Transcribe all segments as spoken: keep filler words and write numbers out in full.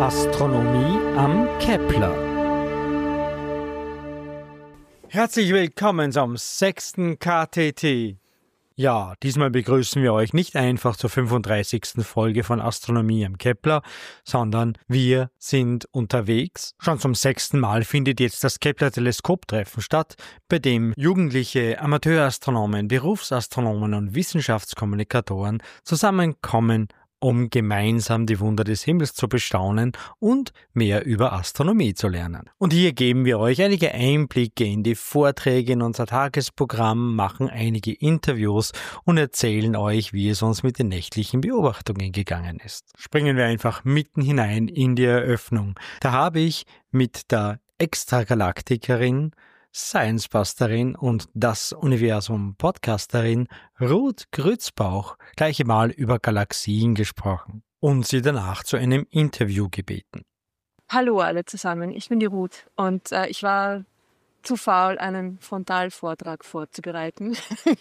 Astronomie am Kepler. Herzlich willkommen zum sechsten K T T. Ja, diesmal begrüßen wir euch nicht einfach zur fünfunddreißigsten Folge von Astronomie am Kepler, sondern wir sind unterwegs. Schon zum sechsten Mal findet jetzt das Kepler-Teleskoptreffen statt, bei dem jugendliche Amateurastronomen, Berufsastronomen und Wissenschaftskommunikatoren zusammenkommen, um gemeinsam die Wunder des Himmels zu bestaunen und mehr über Astronomie zu lernen. Und hier geben wir euch einige Einblicke in die Vorträge in unser Tagesprogramm, machen einige Interviews und erzählen euch, wie es uns mit den nächtlichen Beobachtungen gegangen ist. Springen wir einfach mitten hinein in die Eröffnung. Da habe ich mit der Extragalaktikerin, Science-Busterin und das Universum-Podcasterin Ruth Grützbauch gleich einmal über Galaxien gesprochen und sie danach zu einem Interview gebeten. Hallo alle zusammen, ich bin die Ruth und äh, ich war zu faul, einen Frontalvortrag vorzubereiten.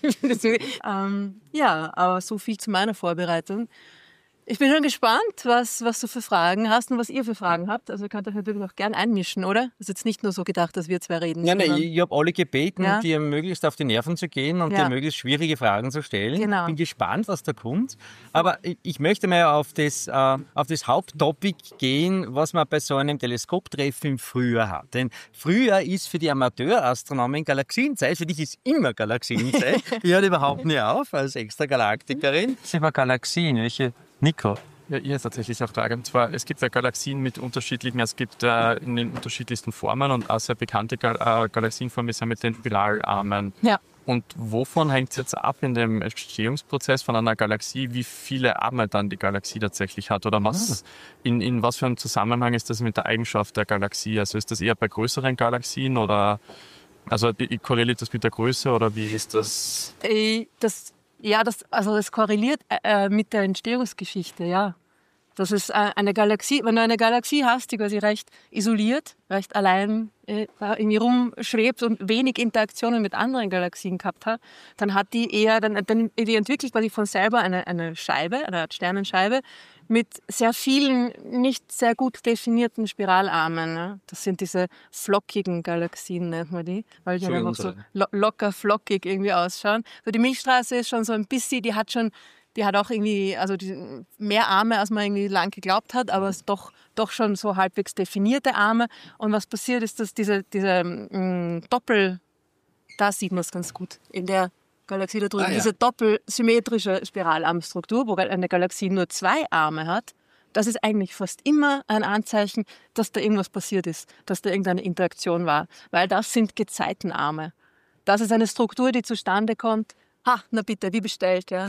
ähm, ja, aber so viel zu meiner Vorbereitung. Ich bin schon gespannt, was, was du für Fragen hast und was ihr für Fragen habt. Also ihr könnt euch natürlich auch gern einmischen, oder? Das ist jetzt nicht nur so gedacht, dass wir zwei reden. Ja, nein, ich, ich habe alle gebeten, ja? dir möglichst auf die Nerven zu gehen und ja. dir möglichst schwierige Fragen zu stellen. Genau. Bin gespannt, was da kommt. Aber ich, ich möchte mal auf das, äh, auf das Haupttopic gehen, was man bei so einem Teleskoptreffen im Frühjahr hat. Denn Frühjahr ist für die Amateurastronomen Galaxienzeit. Für dich ist immer Galaxienzeit. Ich höre überhaupt nicht auf als Extragalaktikerin. Das über Galaxien, welche... Nico? Ja, ihr ist tatsächlich eine Frage. Und zwar, es gibt ja Galaxien mit unterschiedlichen, es gibt äh, in den unterschiedlichsten Formen und auch sehr bekannte Gal- äh, Galaxienformen sind mit den Spiralarmen. Ja. Und wovon hängt es jetzt ab in dem Entstehungsprozess von einer Galaxie, wie viele Arme dann die Galaxie tatsächlich hat? Oder was, in, in was für einem Zusammenhang ist das mit der Eigenschaft der Galaxie? Also ist das eher bei größeren Galaxien oder also korreliert das mit der Größe oder wie ist das? Äh, das Ja, das, also das korreliert äh, mit der Entstehungsgeschichte, ja. Das ist äh, eine Galaxie, wenn du eine Galaxie hast, die quasi recht isoliert, recht allein äh, da irgendwie rumschwebt und wenig Interaktionen mit anderen Galaxien gehabt hat, dann hat die eher, dann, dann die entwickelt quasi von selber eine, eine Scheibe, eine Art Sternenscheibe, mit sehr vielen, nicht sehr gut definierten Spiralarmen. Ne? Das sind diese flockigen Galaxien, nennt man die, weil die einfach so lo- locker, flockig irgendwie ausschauen. So die Milchstraße ist schon so ein bisschen, die hat schon, die hat auch irgendwie, also die, mehr Arme, als man irgendwie lang geglaubt hat, aber es doch, doch schon so halbwegs definierte Arme. Und was passiert ist, dass diese, diese mh, Doppel, da sieht man es ganz gut, in der Galaxie da drüben, ah, ja. diese doppelsymmetrische Spiralarmstruktur, wo eine Galaxie nur zwei Arme hat, das ist eigentlich fast immer ein Anzeichen, dass da irgendwas passiert ist, dass da irgendeine Interaktion war, weil das sind Gezeitenarme. Das ist eine Struktur, die zustande kommt, ha, na bitte, wie bestellt, ja.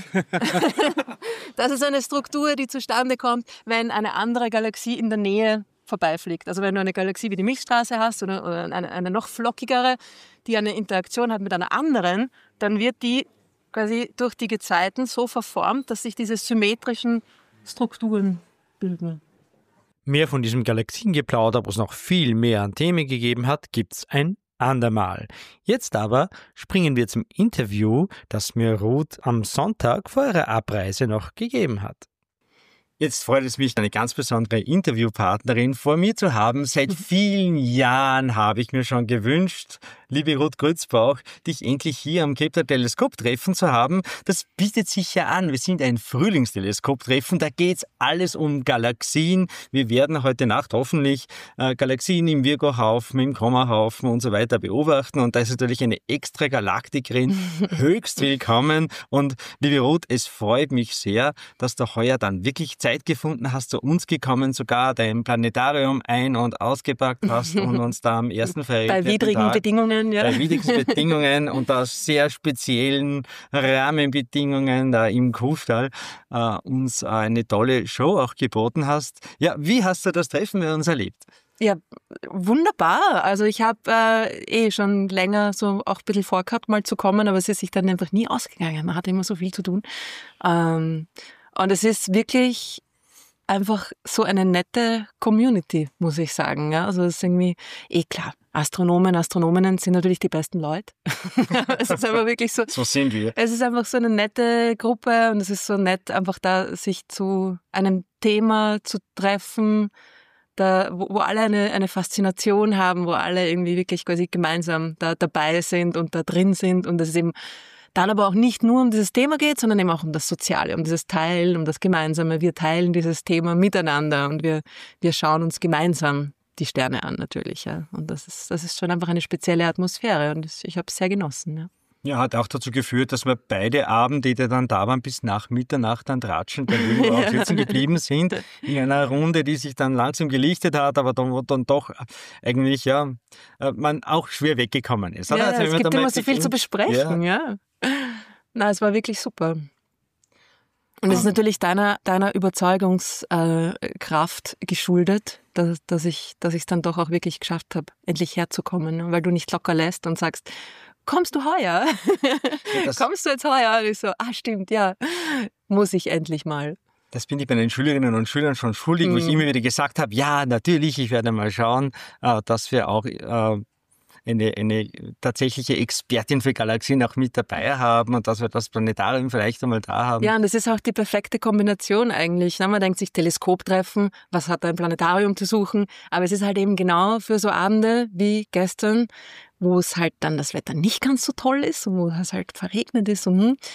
Das ist eine Struktur, die zustande kommt, wenn eine andere Galaxie in der Nähe vorbeifliegt. Also wenn du eine Galaxie wie die Milchstraße hast oder, oder eine, eine noch flockigere, die eine Interaktion hat mit einer anderen, dann wird die quasi durch die Gezeiten so verformt, dass sich diese symmetrischen Strukturen bilden. Mehr von diesem Galaxiengeplauder, wo es noch viel mehr an Themen gegeben hat, gibt's ein andermal. Jetzt aber springen wir zum Interview, das mir Ruth am Sonntag vor ihrer Abreise noch gegeben hat. Jetzt freut es mich, eine ganz besondere Interviewpartnerin vor mir zu haben. Seit vielen Jahren habe ich mir schon gewünscht, liebe Ruth Grützbauch, dich endlich hier am Kepler-Teleskoptreffen zu haben. Das bietet sich ja an. Wir sind ein Frühlingsteleskoptreffen. Da geht's alles um Galaxien. Wir werden heute Nacht hoffentlich äh, Galaxien im Virgo-Haufen, im Coma-Haufen und so weiter beobachten. Und da ist natürlich eine Extra-Galaktikerin höchst willkommen. Und liebe Ruth, es freut mich sehr, dass du heuer dann wirklich Zeit gefunden hast, zu uns gekommen, sogar dein Planetarium ein- und ausgepackt hast und uns da am ersten Bei widrigen Tag, Bedingungen, ja. Bei widrigen Bedingungen und aus sehr speziellen Rahmenbedingungen da im Kuhstall äh, uns eine tolle Show auch geboten hast. Ja, wie hast du das Treffen mit uns erlebt? Ja, wunderbar. Also ich habe äh, eh schon länger so auch ein bisschen vorgehabt, mal zu kommen, aber es ist sich dann einfach nie ausgegangen. Man hat immer so viel zu tun. Ähm, Und es ist wirklich einfach so eine nette Community, muss ich sagen. Ja, also es ist irgendwie, eh klar, Astronomen, Astronominnen sind natürlich die besten Leute. Es ist aber wirklich so. So sind wir. Es ist einfach so eine nette Gruppe und es ist so nett, einfach da sich zu einem Thema zu treffen, da, wo, wo alle eine, eine Faszination haben, wo alle irgendwie wirklich quasi gemeinsam da dabei sind und da drin sind und es eben dann aber auch nicht nur um dieses Thema geht, sondern eben auch um das Soziale, um dieses Teilen, um das Gemeinsame. Wir teilen dieses Thema miteinander und wir, wir schauen uns gemeinsam die Sterne an natürlich. Ja. Und das ist, das ist schon einfach eine spezielle Atmosphäre und ich habe es sehr genossen. Ja. Ja, hat auch dazu geführt, dass wir beide Abende, die dann da waren, bis nach Mitternacht dann tratschend bei Wilbur auch sitzen geblieben sind, in einer Runde, die sich dann langsam gelichtet hat, aber dann, dann doch eigentlich, ja, man auch schwer weggekommen ist. Ja, also, es gibt immer so viel zu besprechen, ja. ja. Na, es war wirklich super. Und es ist natürlich deiner, deiner Überzeugungskraft äh, geschuldet, dass, dass ich dass ich es dann doch auch wirklich geschafft habe, endlich herzukommen, weil du nicht locker lässt und sagst, kommst du heuer? Ja, kommst du jetzt heuer? Und ich so, ah stimmt, ja, muss ich endlich mal. Das bin ich bei den Schülerinnen und Schülern schon schuldig, mhm. wo ich immer wieder gesagt habe, ja, natürlich, ich werde mal schauen, äh, dass wir auch äh, eine, eine tatsächliche Expertin für Galaxien auch mit dabei haben und dass wir das Planetarium vielleicht einmal da haben. Ja, und das ist auch die perfekte Kombination eigentlich. Man denkt sich, Teleskop treffen, was hat ein Planetarium zu suchen? Aber es ist halt eben genau für so Abende wie gestern, wo es halt dann das Wetter nicht ganz so toll ist und wo es halt verregnet ist. Und hm,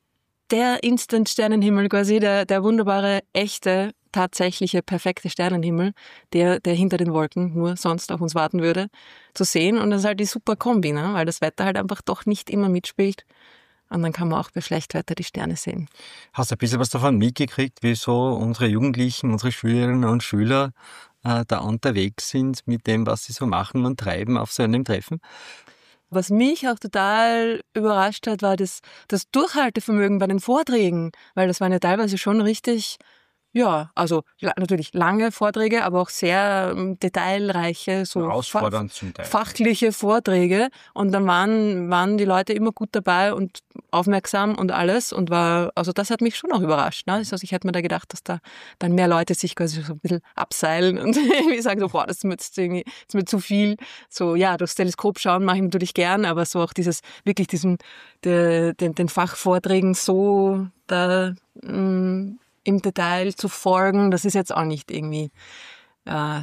der Instant-Sternenhimmel quasi, der, der wunderbare, echte, tatsächliche, perfekte Sternenhimmel, der, der hinter den Wolken nur sonst auf uns warten würde, zu sehen. Und das ist halt die super Kombi, ne? Weil das Wetter halt einfach doch nicht immer mitspielt. Und dann kann man auch bei Schlechtwetter die Sterne sehen. Hast du ein bisschen was davon mitgekriegt, wie so unsere Jugendlichen, unsere Schülerinnen und Schüler äh, da unterwegs sind mit dem, was sie so machen und treiben auf so einem Treffen? Was mich auch total überrascht hat, war das, das Durchhaltevermögen bei den Vorträgen, weil das waren ja teilweise schon richtig, ja, also la- natürlich lange Vorträge, aber auch sehr ähm, detailreiche, so herausfordernd fa- zum Teil. fachliche Vorträge. Und dann waren, waren die Leute immer gut dabei und aufmerksam und alles. Und war, also das hat mich schon auch überrascht. Ne? Also ich hätte mir da gedacht, dass da dann mehr Leute sich quasi so ein bisschen abseilen und irgendwie sagen so, boah, das ist mir jetzt irgendwie, das ist mir zu viel. So, ja, durchs Teleskop schauen mache ich natürlich gern, aber so auch dieses, wirklich diesem, de, den, den Fachvorträgen so da, mh, im Detail zu folgen, das ist jetzt auch nicht irgendwie äh,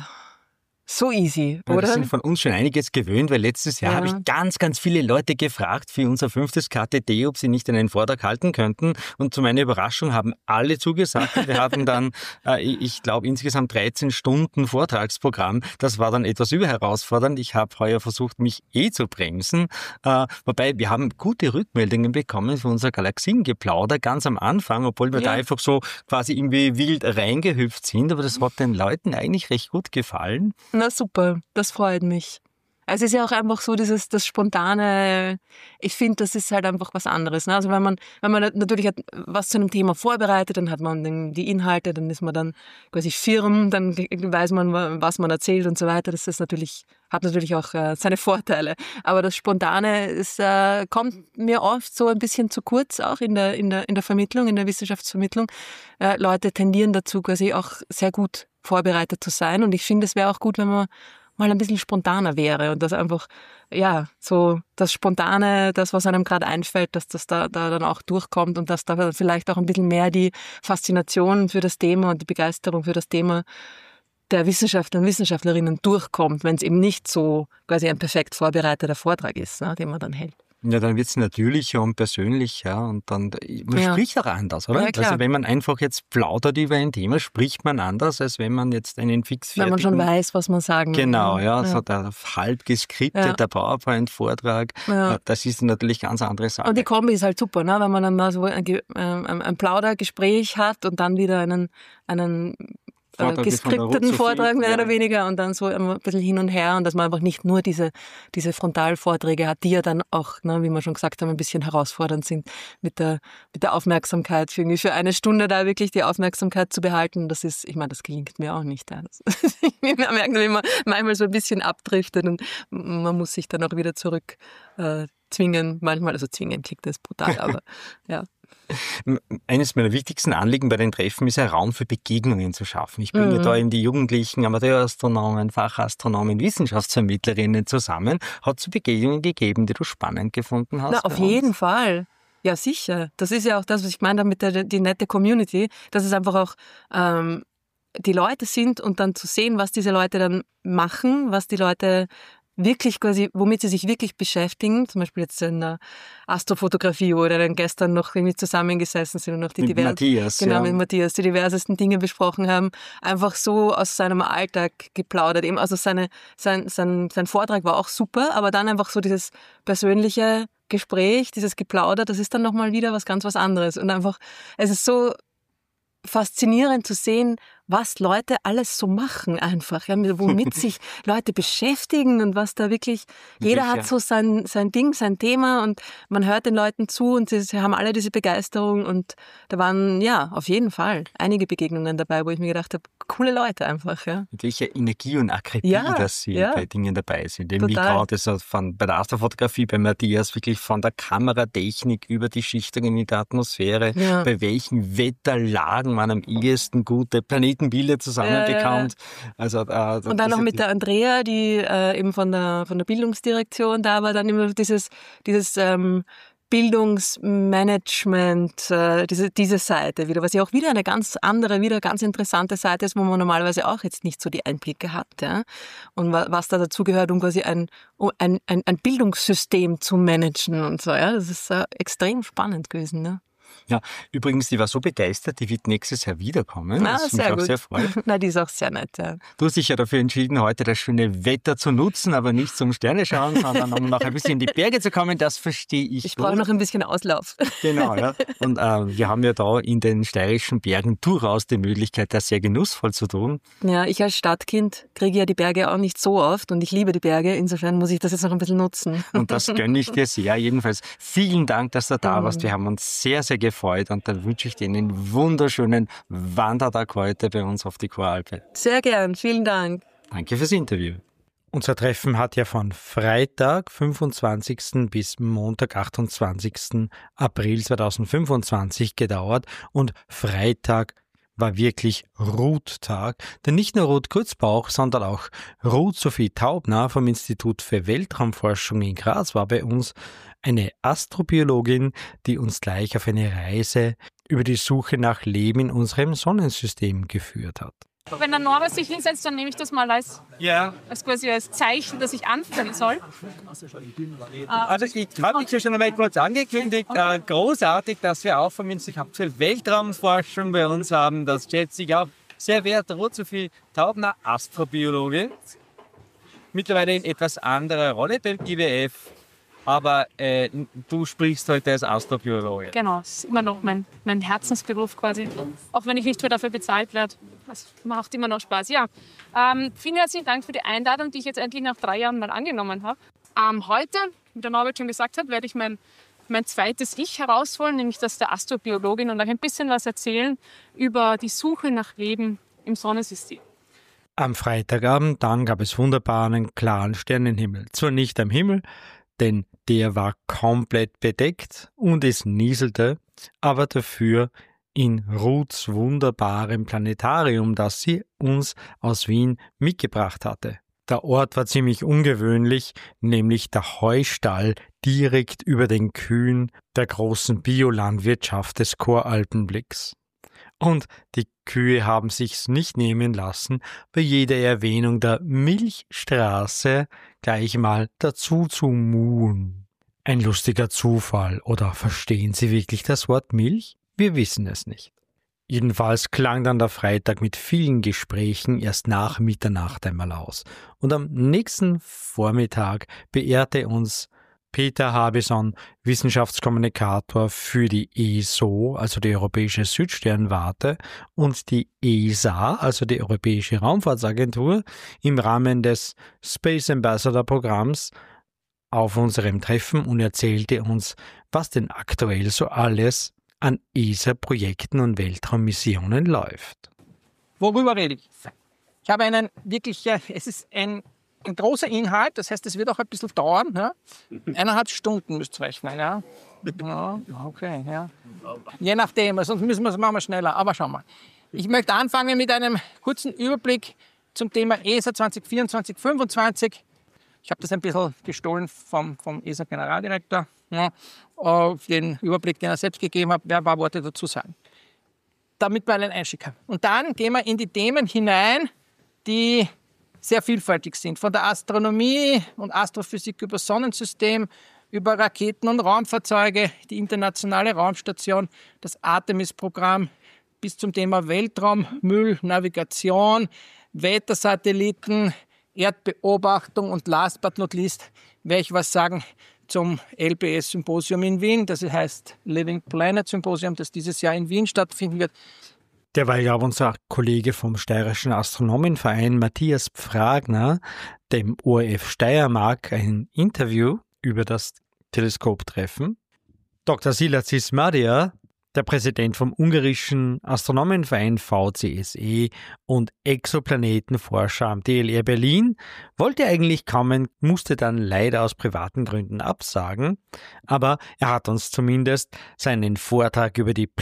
so easy, oder? Wir sind von uns schon einiges gewöhnt, weil letztes Jahr ja. habe ich ganz, ganz viele Leute gefragt für unser fünftes K T T, ob sie nicht einen Vortrag halten könnten. Und zu meiner Überraschung haben alle zugesagt. Wir hatten dann, äh, ich glaube, insgesamt dreizehn Stunden Vortragsprogramm. Das war dann etwas überherausfordernd. Ich habe heuer versucht, mich eh zu bremsen. Äh, wobei, wir haben gute Rückmeldungen bekommen für unser Galaxiengeplauder ganz am Anfang, obwohl wir ja. da einfach so quasi irgendwie wild reingehüpft sind. Aber das hat den Leuten eigentlich recht gut gefallen. Na super, das freut mich. Es ist ja auch einfach so dieses das spontane, ich finde, das ist halt einfach was anderes. Ne? Also wenn man, wenn man natürlich hat was zu einem Thema vorbereitet, dann hat man den, die Inhalte, dann ist man dann quasi firm, dann weiß man, was man erzählt und so weiter. Das ist natürlich, hat natürlich auch äh, seine Vorteile. Aber das Spontane ist, äh, kommt mir oft so ein bisschen zu kurz, auch in der, in der, in der Vermittlung, in der Wissenschaftsvermittlung. Äh, Leute tendieren dazu, quasi auch sehr gut vorbereitet zu sein. Und ich finde, es wäre auch gut, wenn man mal ein bisschen spontaner wäre und das einfach, ja, so das Spontane, das, was einem gerade einfällt, dass das da, da dann auch durchkommt und dass da vielleicht auch ein bisschen mehr die Faszination für das Thema und die Begeisterung für das Thema der Wissenschaftler und Wissenschaftlerinnen durchkommt, wenn es eben nicht so quasi ein perfekt vorbereiteter Vortrag ist, ne, den man dann hält. Ja, dann wird es natürlicher und persönlicher und dann, man ja. spricht auch anders, oder? Ja, klar. Also wenn man einfach jetzt plaudert über ein Thema, spricht man anders, als wenn man jetzt einen fixfertigen... Wenn man schon weiß, was man sagen will. Genau, ja, ja. so der halb geskriptete ja. PowerPoint-Vortrag, ja. das ist natürlich eine ganz andere Sache. Und die Kombi ist halt super, ne? Wenn man dann mal so ein, ein, ein Plaudergespräch hat und dann wieder einen, einen Vortrag geskripteten Vortrag mehr ja. oder weniger und dann so ein bisschen hin und her und dass man einfach nicht nur diese, diese Frontalvorträge hat, die ja dann auch, ne, wie wir schon gesagt haben, ein bisschen herausfordernd sind mit der, mit der Aufmerksamkeit. Für, für eine Stunde da wirklich die Aufmerksamkeit zu behalten, das ist, ich meine, das gelingt mir auch nicht. Ja. Das, ich merke, wie man manchmal so ein bisschen abdriftet und man muss sich dann auch wieder zurück äh, zwingen, manchmal, also zwingen klingt das brutal, aber ja. Eines meiner wichtigsten Anliegen bei den Treffen ist, einen Raum für Begegnungen zu schaffen. Ich bringe mhm. da eben die jugendlichen Amateurastronomen, Fachastronomen, Wissenschaftsvermittlerinnen zusammen. Hat es Begegnungen gegeben, die du spannend gefunden hast? Na, auf jeden Fall. Ja, sicher. Das ist ja auch das, was ich meine mit der die nette Community, dass es einfach auch ähm, die Leute sind und dann zu sehen, was diese Leute dann machen, was die Leute wirklich quasi, womit sie sich wirklich beschäftigen, zum Beispiel jetzt in der Astrofotografie oder dann gestern noch irgendwie zusammengesessen sind und noch die mit divers- Matthias, genau, ja. mit Matthias die diversesten Dinge besprochen haben, einfach so aus seinem Alltag geplaudert. Eben, also seine, sein, sein, sein Vortrag war auch super, aber dann einfach so dieses persönliche Gespräch, dieses Geplauder, das ist dann nochmal wieder was ganz was anderes. Und einfach, es ist so faszinierend zu sehen, was Leute alles so machen einfach, ja, womit sich Leute beschäftigen und was da wirklich, jeder Sicher. hat so sein, sein Ding, sein Thema und man hört den Leuten zu und sie, sie haben alle diese Begeisterung und da waren, ja, auf jeden Fall einige Begegnungen dabei, wo ich mir gedacht habe, coole Leute einfach, ja. Mit welcher Energie und Akribie, Ja, dass sie ja. bei Dingen dabei sind. Eben wie Total. gerade so von, bei der Astrofotografie bei Matthias, wirklich von der Kameratechnik über die Schichtungen in der Atmosphäre, Ja. bei welchen Wetterlagen man am ehesten gute Planetenbilder zusammenbekommt. Also, äh, Und dann noch mit der Andrea, die äh, eben von der, von der Bildungsdirektion da war, dann immer dieses, dieses ähm, Bildungsmanagement, äh, diese, diese Seite wieder, was ja auch wieder eine ganz andere, wieder ganz interessante Seite ist, wo man normalerweise auch jetzt nicht so die Einblicke hat. Ja? Und wa- was da dazu gehört, um quasi ein, um ein, ein, ein Bildungssystem zu managen und so. Ja? Das ist äh, extrem spannend gewesen. Ne? Ja, übrigens, die war so begeistert, die wird nächstes Jahr wiederkommen. Ah, Das mich sehr auch gut. sehr freut. Na, die ist auch sehr nett. Ja. Du hast dich ja dafür entschieden, heute das schöne Wetter zu nutzen, aber nicht zum Sterne schauen, sondern um noch ein bisschen in die Berge zu kommen. Das verstehe ich. Ich gut. brauche noch ein bisschen Auslauf. Genau, ja. Und äh, wir haben ja da in den steirischen Bergen durchaus die Möglichkeit, das sehr genussvoll zu tun. Ja, ich als Stadtkind kriege ja die Berge auch nicht so oft und ich liebe die Berge. Insofern muss ich das jetzt noch ein bisschen nutzen. Und das gönne ich dir sehr. Jedenfalls vielen Dank, dass du da warst. Wir haben uns sehr, sehr gefreut und dann wünsche ich dir einen wunderschönen Wandertag heute bei uns auf die Choralpe. Sehr gern, vielen Dank. Danke fürs Interview. Unser Treffen hat ja von Freitag, fünfundzwanzigsten bis Montag, achtundzwanzigsten April zweitausendfünfundzwanzig gedauert und Freitag war wirklich Ruth-Tag, denn nicht nur Ruth Grützbauch, sondern auch Ruth Sophie Taubner vom Institut für Weltraumforschung in Graz war bei uns, eine Astrobiologin, die uns gleich auf eine Reise über die Suche nach Leben in unserem Sonnensystem geführt hat. Wenn der Norbert sich hinsetzt, dann nehme ich das mal als, Ja, als, quasi als Zeichen, dass ich anfangen soll. also ich habe mich ja schon einmal kurz angekündigt. Äh, großartig, dass wir auch vom Institut für Weltraumforschung bei uns haben. Das schätze ich auch sehr wert. Ruth Sophie Taubner, Astrobiologin. Mittlerweile in etwas anderer Rolle beim I W F. Aber äh, du sprichst heute als Astrobiologe. Genau, das ist immer noch mein, mein Herzensberuf quasi. Auch wenn ich nicht mehr dafür bezahlt werde. Das macht immer noch Spaß. Ja, ähm, vielen herzlichen Dank für die Einladung, die ich jetzt endlich nach drei Jahren mal angenommen habe. Ähm, heute, wie der Norbert schon gesagt hat, werde ich mein, mein zweites Ich herausholen, nämlich das der Astrobiologin und euch ein bisschen was erzählen über die Suche nach Leben im Sonnensystem. Am Freitagabend dann gab es wunderbar einen klaren Sternenhimmel. Zwar nicht am Himmel, denn der war komplett bedeckt und es nieselte, aber dafür in Ruths wunderbarem Planetarium, das sie uns aus Wien mitgebracht hatte. Der Ort war ziemlich ungewöhnlich, nämlich der Heustall direkt über den Kühen der großen Biolandwirtschaft des Choralpenblicks. Und die Kühe haben sich's nicht nehmen lassen, bei jeder Erwähnung der Milchstraße gleich mal dazu zu muhen. Ein lustiger Zufall, oder verstehen Sie wirklich das Wort Milch? Wir wissen es nicht. Jedenfalls klang dann der Freitag mit vielen Gesprächen erst nach Mitternacht einmal aus. Und am nächsten Vormittag beehrte uns Peter Habison, Wissenschaftskommunikator für die E S O, also die Europäische Südsternwarte, und die E S A, also die Europäische Raumfahrtsagentur, im Rahmen des Space Ambassador Programms auf unserem Treffen und erzählte uns, was denn aktuell so alles an E S A-Projekten und Weltraummissionen läuft. Worüber rede ich? Ich habe einen wirklich, ja, es ist ein, ein großer Inhalt, das heißt, es wird auch ein bisschen dauern. Ja? Eineinhalb Stunden müsst ihr rechnen. Ja? Ja, okay, ja. Je nachdem, sonst müssen wir es machen wir schneller, aber schauen wir. Ich möchte anfangen mit einem kurzen Überblick zum Thema E S A zwanzig vierundzwanzig fünfundzwanzig. Ich habe das ein bisschen gestohlen vom, vom E S A-Generaldirektor. Ja, den Überblick, den er selbst gegeben hat, wer ein paar Worte dazu sagen. damit wir einen Einstieg haben. Und dann gehen wir in die Themen hinein, die sehr vielfältig sind. Von der Astronomie und Astrophysik über Sonnensystem, über Raketen und Raumfahrzeuge, die internationale Raumstation, das Artemis-Programm, bis zum Thema Weltraummüll, Navigation, Wettersatelliten, Erdbeobachtung und last but not least werde ich was sagen zum L P S-Symposium in Wien. Das heißt Living Planet Symposium, das dieses Jahr in Wien stattfinden wird. Derweil gab unser Kollege vom Steirischen Astronomenverein Matthias Pfragner dem O R F Steiermark ein Interview über das Teleskoptreffen. Doktor Szilárd Sziszmádyer, der Präsident vom ungarischen Astronomenverein V C S E und Exoplanetenforscher am D L R Berlin, wollte eigentlich kommen, musste dann leider aus privaten Gründen absagen, aber er hat uns zumindest seinen Vortrag über die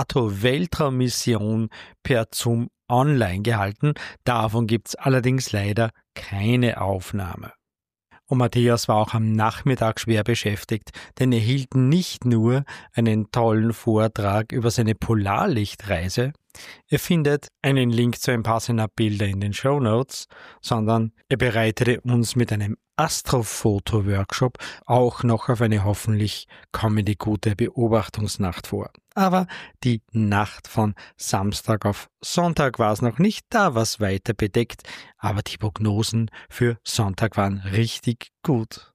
Plato-Weltraummission per Zoom online gehalten. Davon gibt es allerdings leider keine Aufnahme. Und Matthias war auch am Nachmittag schwer beschäftigt, denn er hielt nicht nur einen tollen Vortrag über seine Polarlichtreise, er findet einen Link zu ein paar seiner Bilder in den Shownotes, sondern er bereitete uns mit einem Astrofoto-Workshop auch noch auf eine hoffentlich kommende gute Beobachtungsnacht vor. Aber die Nacht von Samstag auf Sonntag war es noch nicht, da war es weiter bedeckt, aber die Prognosen für Sonntag waren richtig gut.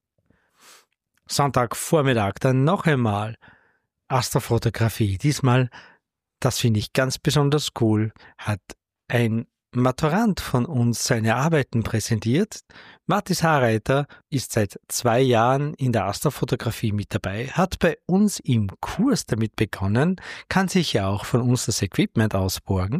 Sonntagvormittag dann noch einmal Astrofotografie, diesmal, das finde ich ganz besonders cool, hat ein Maturand von uns seine Arbeiten präsentiert. Mathis Harreiter ist seit zwei Jahren in der Astrofotografie mit dabei, hat bei uns im Kurs damit begonnen, kann sich ja auch von uns das Equipment ausborgen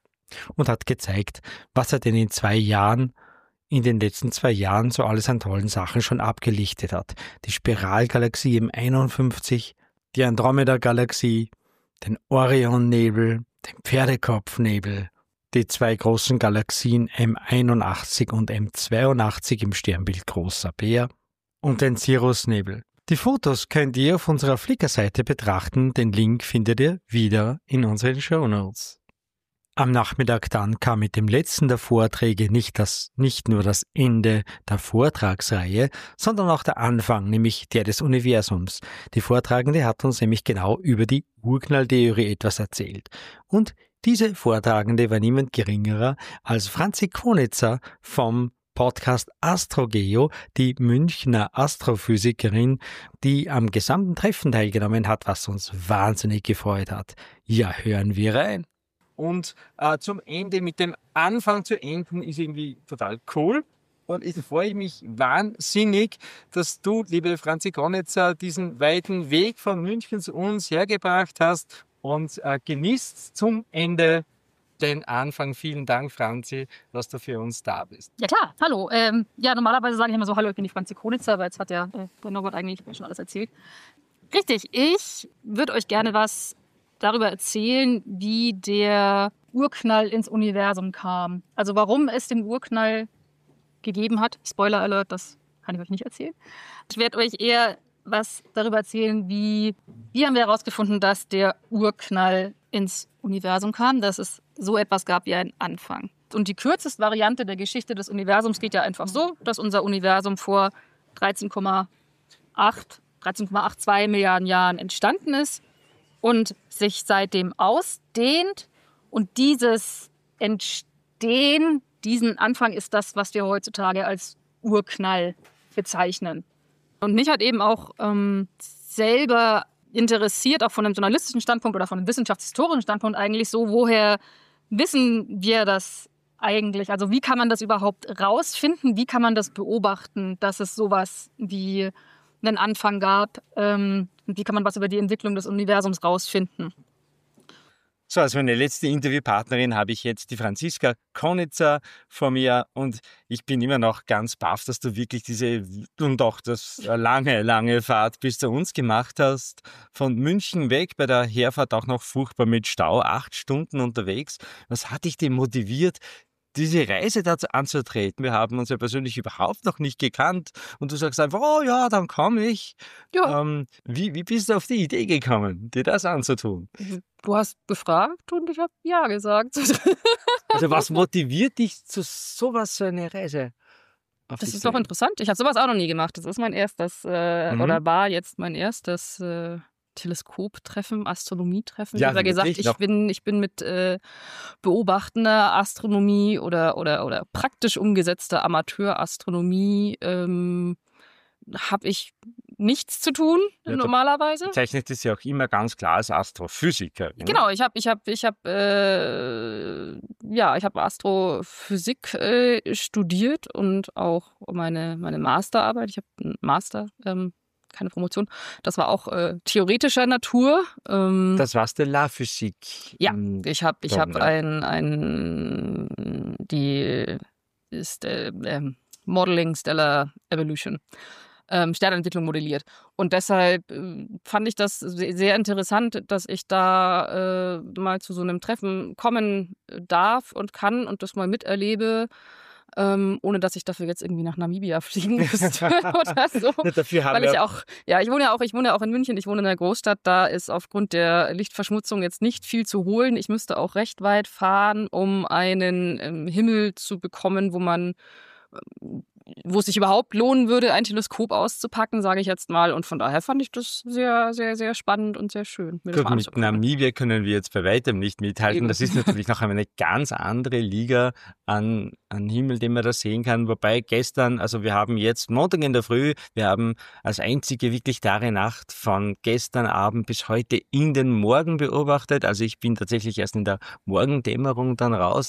und hat gezeigt, was er denn in zwei Jahren, in den letzten zwei Jahren so alles an tollen Sachen schon abgelichtet hat. Die Spiralgalaxie M einundfünfzig, die Andromeda-Galaxie, den Orionnebel, den Pferdekopfnebel, die zwei großen Galaxien M einundachtzig und M zweiundachtzig im Sternbild Großer Bär und den Siriusnebel. Die Fotos könnt ihr auf unserer Flickr-Seite betrachten, den Link findet ihr wieder in unseren Shownotes. Am Nachmittag dann kam mit dem letzten der Vorträge nicht, das, nicht nur das Ende der Vortragsreihe, sondern auch der Anfang, nämlich der des Universums. Die Vortragende hat uns nämlich genau über die Urknalltheorie etwas erzählt. Und diese Vortragende war niemand geringerer als Franzi Konitzer vom Podcast AstroGeo, die Münchner Astrophysikerin, die am gesamten Treffen teilgenommen hat, was uns wahnsinnig gefreut hat. Ja, hören wir rein. Und äh, zum Ende, mit dem Anfang zu enden, ist irgendwie total cool. Und ich freue mich wahnsinnig, dass du, liebe Franzi Konitzer, diesen weiten Weg von München zu uns hergebracht hast und äh, genießt zum Ende den Anfang. Vielen Dank, Franzi, dass du für uns da bist. Ja klar, hallo. Ähm, ja, normalerweise sage ich immer so, hallo, ich bin die Franzi Konitzer, aber jetzt hat ja äh, der Norbert eigentlich schon alles erzählt. Richtig, ich würde euch gerne was darüber erzählen, wie der Urknall ins Universum kam. Also warum es den Urknall gegeben hat. Spoiler Alert, das kann ich euch nicht erzählen. Ich werde euch eher was darüber erzählen, wie, wie haben wir herausgefunden, dass der Urknall ins Universum kam, dass es so etwas gab wie einen Anfang. Und die kürzeste Variante der Geschichte des Universums geht ja einfach so, dass unser Universum vor dreizehn Komma zweiundachtzig Milliarden Jahren entstanden ist und sich seitdem ausdehnt. Und dieses Entstehen, diesen Anfang ist das, was wir heutzutage als Urknall bezeichnen. Und mich hat eben auch ähm, selber interessiert, auch von einem journalistischen Standpunkt oder von einem wissenschaftshistorischen Standpunkt eigentlich so, woher wissen wir das eigentlich? Also wie kann man das überhaupt rausfinden? Wie kann man das beobachten, dass es sowas wie einen Anfang gab? Ähm, und wie kann man was über die Entwicklung des Universums rausfinden? So, als meine letzte Interviewpartnerin habe ich jetzt die Franziska Konitzer vor mir und ich bin immer noch ganz baff, dass du wirklich diese und auch das lange, lange Fahrt bis zu uns gemacht hast. Von München weg, bei der Herfahrt auch noch furchtbar mit Stau, acht Stunden unterwegs. Was hat dich denn motiviert, diese Reise dazu anzutreten? Wir haben uns ja persönlich überhaupt noch nicht gekannt und du sagst einfach, oh ja, dann komme ich. Ja. Ähm, wie, wie bist du auf die Idee gekommen, dir das anzutun? Du hast gefragt und ich habe ja gesagt. Also was motiviert dich zu sowas, so eine Reise? Auf Das dich ist zu doch nehmen? interessant. Ich habe sowas auch noch nie gemacht. Das ist mein erstes, äh, Mhm. oder war jetzt mein erstes äh, Teleskoptreffen, Astronomietreffen. Ja, Ich habe ja gesagt, wirklich? ich Noch- bin, ich bin mit äh, beobachtender Astronomie oder, oder, oder praktisch umgesetzter Amateurastronomie ähm, habe ich nichts zu tun Ja, da- normalerweise. Zeichnet es ja auch immer ganz klar als Astrophysiker. ne? Genau, ich habe ich hab, ich hab, äh, ja, ich habe Astrophysik äh, studiert und auch meine, meine Masterarbeit. Ich habe einen Master, ähm, keine Promotion. Das war auch äh, theoretischer Natur. Ähm, Das war's der La Physik. ja, im ich habe ich hab Grunde. ein, ein, die ist äh, ähm, Modeling Stellar Evolution. Ähm, Sternentwicklung modelliert. Und deshalb äh, fand ich das se- sehr interessant, dass ich da äh, mal zu so einem Treffen kommen darf und kann und das mal miterlebe, ähm, ohne dass ich dafür jetzt irgendwie nach Namibia fliegen müsste oder so. Ja, dafür haben Weil wir ich auch, ja, ich wohne ja auch, ich wohne ja auch in München, ich wohne in einer Großstadt, da ist aufgrund der Lichtverschmutzung jetzt nicht viel zu holen. Ich müsste auch recht weit fahren, um einen ähm, Himmel zu bekommen, wo man wo es sich überhaupt lohnen würde, ein Teleskop auszupacken, sage ich jetzt mal. Und von daher fand ich das sehr, sehr, sehr spannend und sehr schön. Mir das Gut, mal mit anzugucken. Namibia können wir jetzt bei weitem nicht mithalten. Eben. Das ist natürlich noch eine ganz andere Liga an, an Himmel, den man da sehen kann. Wobei gestern, also wir haben jetzt Montag in der Früh, wir haben als einzige wirklich klare Nacht von gestern Abend bis heute in den Morgen beobachtet. Also ich bin tatsächlich erst in der Morgendämmerung dann raus.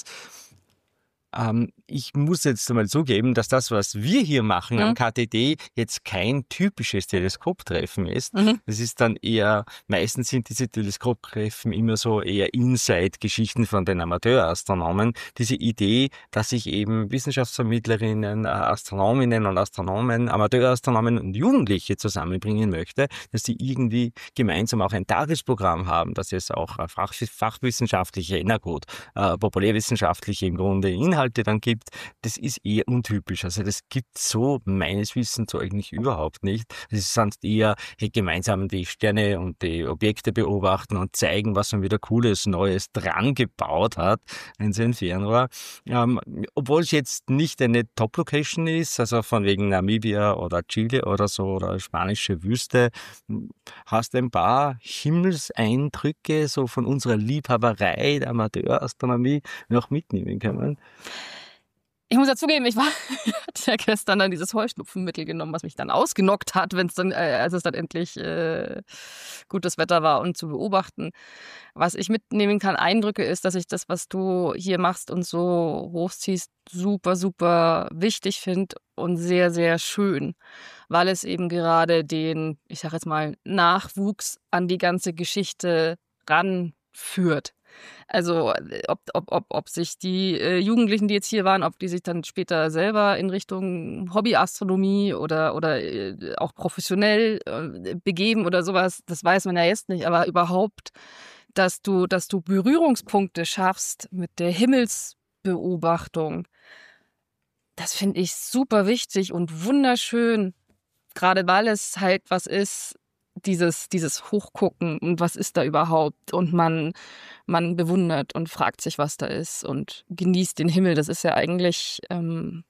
Ähm, ich muss jetzt einmal zugeben, dass das, was wir hier machen Mhm. am K T D, jetzt kein typisches Teleskoptreffen ist. Mhm. Das ist dann eher, meistens sind diese Teleskoptreffen immer so eher Inside-Geschichten von den Amateurastronomen. Diese Idee, dass sich eben Wissenschaftsvermittlerinnen, äh, Astronominnen und Astronomen, Amateurastronomen und Jugendliche zusammenbringen möchte, dass sie irgendwie gemeinsam auch ein Tagesprogramm haben, dass es auch äh, fach, fachwissenschaftliche, na gut, äh, populärwissenschaftliche im Grunde Inhalte dann gibt, das ist eher untypisch. Also das gibt so meines Wissens so eigentlich überhaupt nicht. Es sind eher hey, gemeinsam die Sterne und die Objekte beobachten und zeigen, was man wieder Cooles, Neues dran gebaut hat in so ein Fernrohr. Ähm, obwohl es jetzt nicht eine Top-Location ist, also von wegen Namibia oder Chile oder so oder spanische Wüste, hast du ein paar Himmelseindrücke so von unserer Liebhaberei der Amateurastronomie noch mitnehmen können? Ich muss ja zugeben, ich war, hatte ja gestern dann dieses Heuschnupfenmittel genommen, was mich dann ausgenockt hat, wenn es dann, äh, als es dann endlich äh, gutes Wetter war und zu beobachten. Was ich mitnehmen kann, Eindrücke ist, dass ich das, was du hier machst und so hochziehst, super, super wichtig finde und sehr, sehr schön, weil es eben gerade den, ich sag jetzt mal, Nachwuchs an die ganze Geschichte ranführt. Also ob, ob, ob, ob sich die äh, Jugendlichen, die jetzt hier waren, ob die sich dann später selber in Richtung Hobbyastronomie oder, oder äh, auch professionell äh, begeben oder sowas, das weiß man ja jetzt nicht, aber überhaupt, dass du, dass du Berührungspunkte schaffst mit der Himmelsbeobachtung, das finde ich super wichtig und wunderschön, gerade weil es halt was ist, dieses, dieses Hochgucken und was ist da überhaupt und man, man bewundert und fragt sich, was da ist und genießt den Himmel. Das ist ja eigentlich ähm,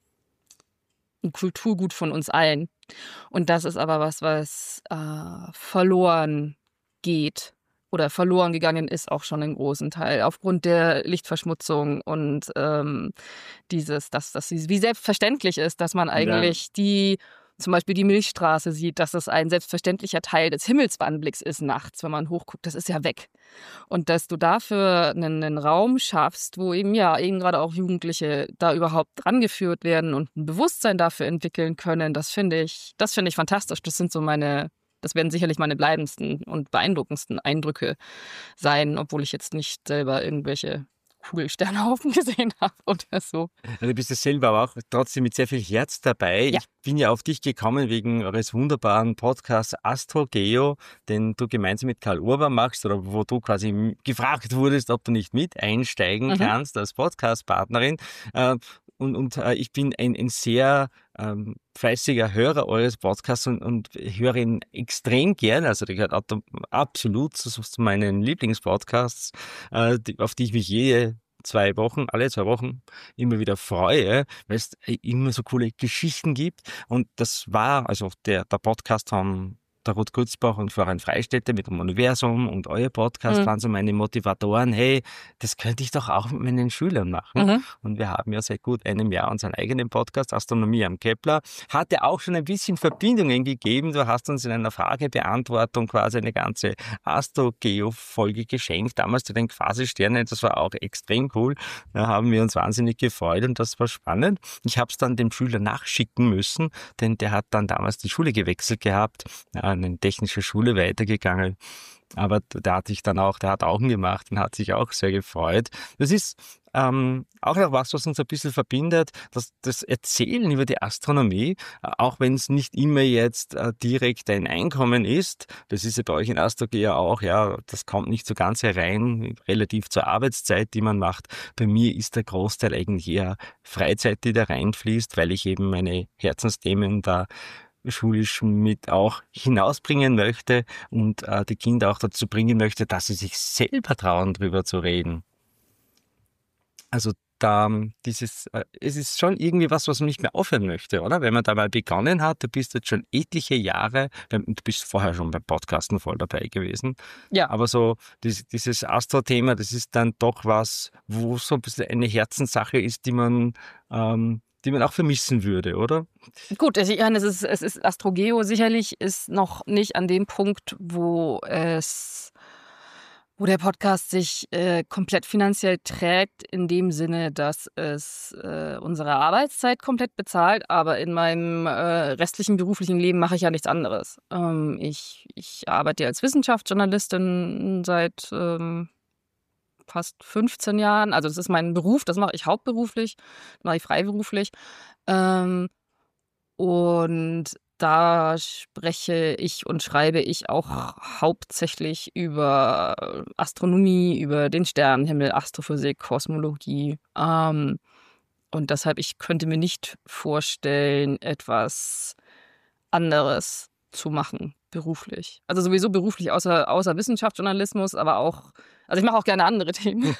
ein Kulturgut von uns allen. Und das ist aber was, was äh, verloren geht oder verloren gegangen ist auch schon einen großen Teil aufgrund der Lichtverschmutzung und ähm, dieses, dass das wie selbstverständlich ist, dass man eigentlich ja. die zum Beispiel die Milchstraße sieht, dass das ein selbstverständlicher Teil des Himmelswanblicks ist nachts, wenn man hochguckt, das ist ja weg. Und dass du dafür einen, einen Raum schaffst, wo eben ja eben gerade auch Jugendliche da überhaupt rangeführt werden und ein Bewusstsein dafür entwickeln können, das finde ich, das finde ich fantastisch. Das sind so meine, das werden sicherlich meine bleibendsten und beeindruckendsten Eindrücke sein, obwohl ich jetzt nicht selber irgendwelche Kugelsternhaufen gesehen habe oder so. Du bist ja selber aber auch trotzdem mit sehr viel Herz dabei. Ja. Ich bin ja auf dich gekommen wegen eures wunderbaren Podcasts AstroGeo, den du gemeinsam mit Karl Urban machst oder wo du quasi gefragt wurdest, ob du nicht mit einsteigen mhm. kannst als Podcast-Partnerin. Und, und ich bin ein, ein sehr ähm, fleißiger Hörer eures Podcasts und, und höre ihn extrem gerne. Also der gehört absolut zu, zu meinen Lieblingspodcasts, äh, die, auf die ich mich jede zwei Wochen, alle zwei Wochen immer wieder freue, weil es immer so coole Geschichten gibt. Und das war, also der, der Podcast haben der Ruth Grützbach und Florian Freistetter mit dem Universum und euer Podcast mhm. waren so meine Motivatoren, hey, das könnte ich doch auch mit meinen Schülern machen. Mhm. Und wir haben ja seit gut einem Jahr unseren eigenen Podcast, Astronomie am Kepler. Hatte auch schon ein bisschen Verbindungen gegeben. Du hast uns in einer Fragebeantwortung quasi eine ganze Astro-Geo-Folge geschenkt, damals zu den Quasi-Sternen. Das war auch extrem cool. Da haben wir uns wahnsinnig gefreut und das war spannend. Ich habe es dann dem Schüler nachschicken müssen, denn der hat dann damals die Schule gewechselt gehabt, an eine technische Schule weitergegangen. Aber der hat sich dann auch, der hat Augen gemacht und hat sich auch sehr gefreut. Das ist ähm, auch noch was, was uns ein bisschen verbindet, das, das Erzählen über die Astronomie, auch wenn es nicht immer jetzt äh, direkt ein Einkommen ist. Das ist ja bei euch in AstroGeo auch, ja, das kommt nicht so ganz herein, relativ zur Arbeitszeit, die man macht. Bei mir ist der Großteil eigentlich eher Freizeit, die da reinfließt, weil ich eben meine Herzensthemen da schulisch mit auch hinausbringen möchte und äh, die Kinder auch dazu bringen möchte, dass sie sich selber trauen, drüber zu reden. Also da dieses, äh, es ist schon irgendwie was, was man nicht mehr aufhören möchte, oder? Wenn man da mal begonnen hat, du bist jetzt schon etliche Jahre, du bist vorher schon beim Podcasten voll dabei gewesen. Ja. Aber so dieses, dieses Astro-Thema, das ist dann doch was, wo so ein bisschen eine Herzenssache ist, die man ähm, die man auch vermissen würde, oder? Gut, ich meine, es ist, es ist AstroGeo sicherlich ist noch nicht an dem Punkt, wo es, wo der Podcast sich äh, komplett finanziell trägt, in dem Sinne, dass es äh, unsere Arbeitszeit komplett bezahlt, aber in meinem äh, restlichen beruflichen Leben mache ich ja nichts anderes. Ähm, ich, ich arbeite als Wissenschaftsjournalistin seit ähm, fast fünfzehn Jahren. Also das ist mein Beruf, das mache ich hauptberuflich, das mache ich freiberuflich. Ähm, und da spreche ich und schreibe ich auch hauptsächlich über Astronomie, über den Sternenhimmel, Astrophysik, Kosmologie. Ähm, und deshalb, ich könnte mir nicht vorstellen, etwas anderes zu machen, beruflich. Also sowieso beruflich außer, außer Wissenschaftsjournalismus, aber auch, also ich mache auch gerne andere Themen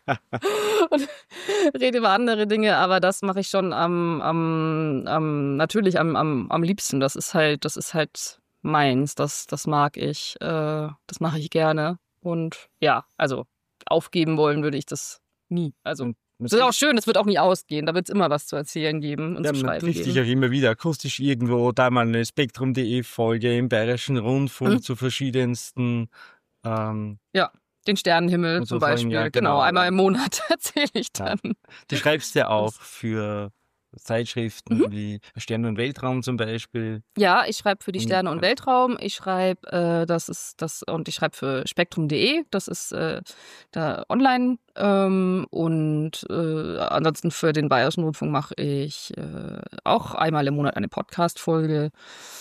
und rede über andere Dinge, aber das mache ich schon am, am, am natürlich am, am, am liebsten. Das ist halt, das ist halt meins, das, das mag ich, äh, das mache ich gerne. Und ja, also aufgeben wollen würde ich das nie. Also das ist auch schön, es wird auch nie ausgehen. Da wird es immer was zu erzählen geben und ja, zu schreiben man trifft geben. sich auch immer wieder akustisch irgendwo, da mal eine Spektrum punkt de Folge im Bayerischen Rundfunk mhm. zu verschiedensten. Ähm, ja, den Sternenhimmel zum Beispiel. Ja, genau. genau, einmal im Monat erzähle ich dann. Ja. Du schreibst ja auch für Zeitschriften mhm. wie Sterne und Weltraum zum Beispiel. Ja, ich schreibe für die Sterne und Weltraum. Ich schreibe, äh, das ist das und ich schreibe für spektrum punkt de. Das ist äh, da online. Ähm, und äh, ansonsten für den Bayerischen Rundfunk mache ich äh, auch einmal im Monat eine Podcast-Folge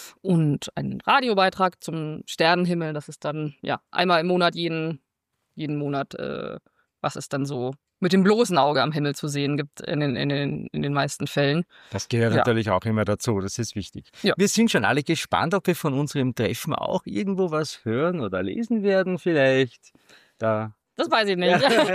und einen Radiobeitrag zum Sternenhimmel. Das ist dann ja einmal im Monat jeden jeden Monat, äh, was es dann so mit dem bloßen Auge am Himmel zu sehen gibt in den, in den, in den meisten Fällen. Das gehört ja. natürlich auch immer dazu, das ist wichtig. Ja. Wir sind schon alle gespannt, ob wir von unserem Treffen auch irgendwo was hören oder lesen werden vielleicht. Da Das weiß ich nicht.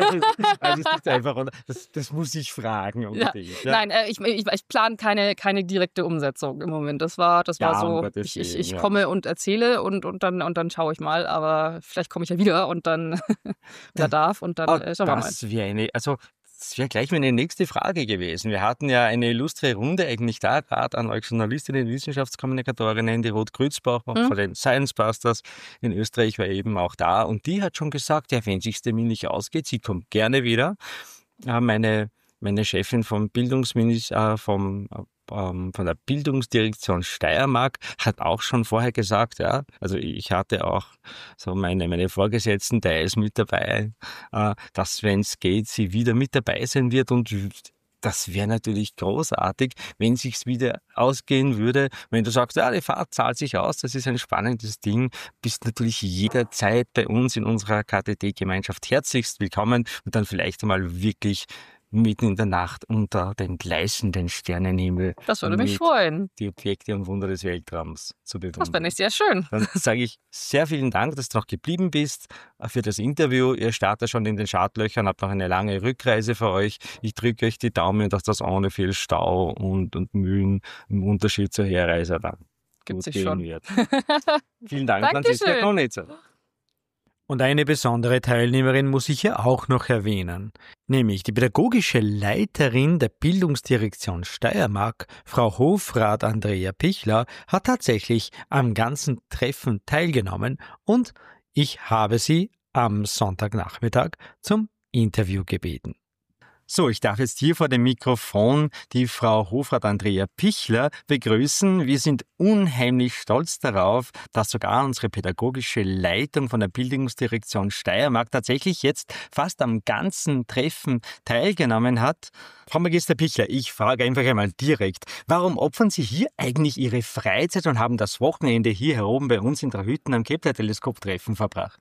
also das, ist einfach, das, das muss ich fragen. Unbedingt. Ja. Ja. Nein, äh, ich, ich, ich plane keine, keine direkte Umsetzung im Moment. Das war, das war ja, so, um ich, ich, ich ja. komme und erzähle und, und, dann, und dann schaue ich mal. Aber vielleicht komme ich ja wieder und dann wieder darf und dann oh, äh, schauen wir mal. Das wäre eine, also das wäre gleich meine nächste Frage gewesen. Wir hatten ja eine illustre Runde eigentlich da, gerade an euch Journalistinnen, Wissenschaftskommunikatorinnen, die Ruth Grützbach mhm. von den Science Busters in Österreich war eben auch da und die hat schon gesagt, ja, wenn sich's dem nicht ausgeht, sie kommt gerne wieder. Meine, meine Chefin vom Bildungsminister, vom von der Bildungsdirektion Steiermark hat auch schon vorher gesagt, ja, also ich hatte auch so meine, meine Vorgesetzten teils mit dabei, dass, wenn es geht, sie wieder mit dabei sein wird und das wäre natürlich großartig, wenn sich's wieder ausgehen würde. Wenn du sagst, ja, die Fahrt zahlt sich aus, das ist ein spannendes Ding, bist natürlich jederzeit bei uns in unserer K T T-Gemeinschaft herzlichst willkommen und dann vielleicht einmal wirklich mitten in der Nacht unter den gleißenden Sternenhimmel. Das würde mich mit freuen. Die Objekte und Wunder des Weltraums zu bewundern. Das fände ich sehr schön. Dann sage ich sehr vielen Dank, dass du noch geblieben bist für das Interview. Ihr startet schon in den Startlöchern, habt noch eine lange Rückreise für euch. Ich drücke euch die Daumen, dass das ohne viel Stau und, und Mühen im Unterschied zur Herreise dann Gibt gut sich gehen schon. wird. Vielen Dank, Dankeschön. Franziska Konitzer. Und eine besondere Teilnehmerin muss ich hier auch noch erwähnen, nämlich die pädagogische Leiterin der Bildungsdirektion Steiermark, Frau Hofrat Andrea Pichler, hat tatsächlich am ganzen Treffen teilgenommen und ich habe sie am Sonntagnachmittag zum Interview gebeten. So, ich darf jetzt hier vor dem Mikrofon die Frau Hofrat Andrea Pichler begrüßen. Wir sind unheimlich stolz darauf, dass sogar unsere pädagogische Leitung von der Bildungsdirektion Steiermark tatsächlich jetzt fast am ganzen Treffen teilgenommen hat. Frau Magister Pichler, ich frage einfach einmal direkt, warum opfern Sie hier eigentlich Ihre Freizeit und haben das Wochenende hier oben bei uns in Trahütten am Kepler-Teleskop-Treffen verbracht?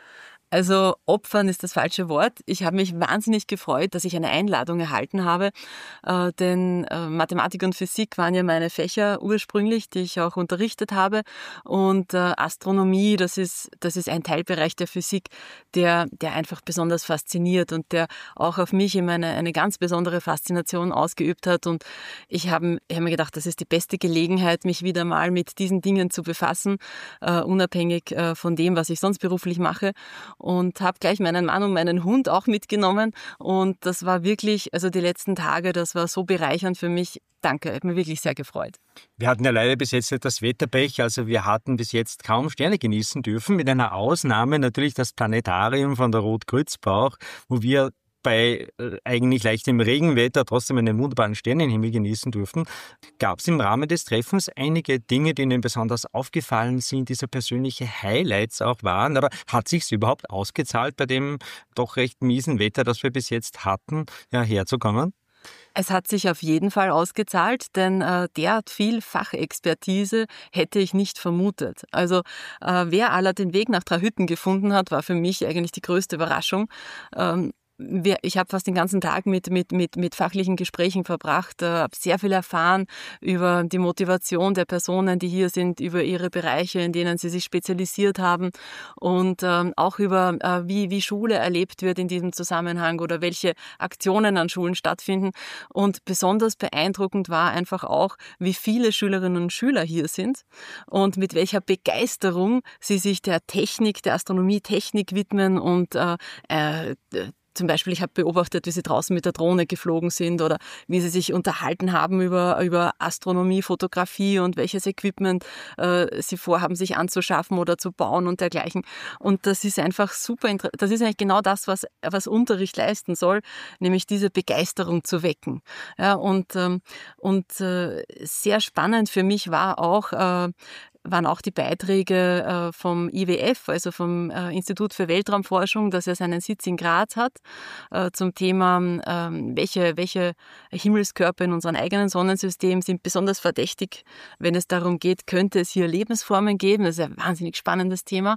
Also opfern ist das falsche Wort. Ich habe mich wahnsinnig gefreut, dass ich eine Einladung erhalten habe, äh, denn äh, Mathematik und Physik waren ja meine Fächer ursprünglich, die ich auch unterrichtet habe, und äh, Astronomie, das ist das ist ein Teilbereich der Physik, der der einfach besonders fasziniert und der auch auf mich immer eine, eine ganz besondere Faszination ausgeübt hat, und ich habe hab mir gedacht, das ist die beste Gelegenheit, mich wieder mal mit diesen Dingen zu befassen, äh, unabhängig äh, von dem, was ich sonst beruflich mache. Und habe gleich meinen Mann und meinen Hund auch mitgenommen. Und das war wirklich, also die letzten Tage, das war so bereichernd für mich. Danke, hat mich wirklich sehr gefreut. Wir hatten ja leider bis jetzt das Wetterpech, also wir hatten bis jetzt kaum Sterne genießen dürfen, mit einer Ausnahme natürlich das Planetarium von der Rot-Grützbauch, wo wir bei äh, eigentlich leichtem Regenwetter trotzdem einen wunderbaren Sternenhimmel genießen durften. Gab es im Rahmen des Treffens einige Dinge, die Ihnen besonders aufgefallen sind, die so persönliche Highlights auch waren? Aber hat sich's überhaupt ausgezahlt, bei dem doch recht miesen Wetter, das wir bis jetzt hatten, ja, herzukommen? Es hat sich auf jeden Fall ausgezahlt, denn äh, derart viel Fachexpertise hätte ich nicht vermutet. Also äh, wer aller den Weg nach Trahütten gefunden hat, war für mich eigentlich die größte Überraschung. Ähm, Ich habe fast den ganzen Tag mit, mit, mit, mit fachlichen Gesprächen verbracht, äh, habe sehr viel erfahren über die Motivation der Personen, die hier sind, über ihre Bereiche, in denen sie sich spezialisiert haben, und ähm, auch über, äh, wie, wie Schule erlebt wird in diesem Zusammenhang oder welche Aktionen an Schulen stattfinden. Und besonders beeindruckend war einfach auch, wie viele Schülerinnen und Schüler hier sind und mit welcher Begeisterung sie sich der Technik, der Astronomie-Technik widmen und äh, äh, zum Beispiel, ich habe beobachtet, wie sie draußen mit der Drohne geflogen sind oder wie sie sich unterhalten haben über, über Astronomie, Fotografie und welches Equipment äh, sie vorhaben, sich anzuschaffen oder zu bauen und dergleichen. Und das ist einfach super, das ist eigentlich genau das, was, was Unterricht leisten soll, nämlich diese Begeisterung zu wecken. Ja, und ähm, und äh, sehr spannend für mich war auch, äh, waren auch die Beiträge äh, vom I W F, also vom äh, Institut für Weltraumforschung, das ja seinen Sitz in Graz hat, äh, zum Thema, äh, welche, welche Himmelskörper in unserem eigenen Sonnensystem sind besonders verdächtig, wenn es darum geht, könnte es hier Lebensformen geben. Das ist ein wahnsinnig spannendes Thema.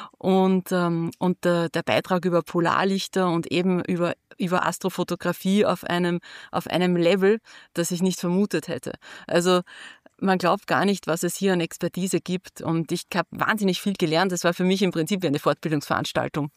Und, ähm, und äh, der Beitrag über Polarlichter und eben über, über Astrofotografie auf einem, auf einem Level, das ich nicht vermutet hätte. Also man glaubt gar nicht, was es hier an Expertise gibt, und ich habe wahnsinnig viel gelernt. Das war für mich im Prinzip wie eine Fortbildungsveranstaltung.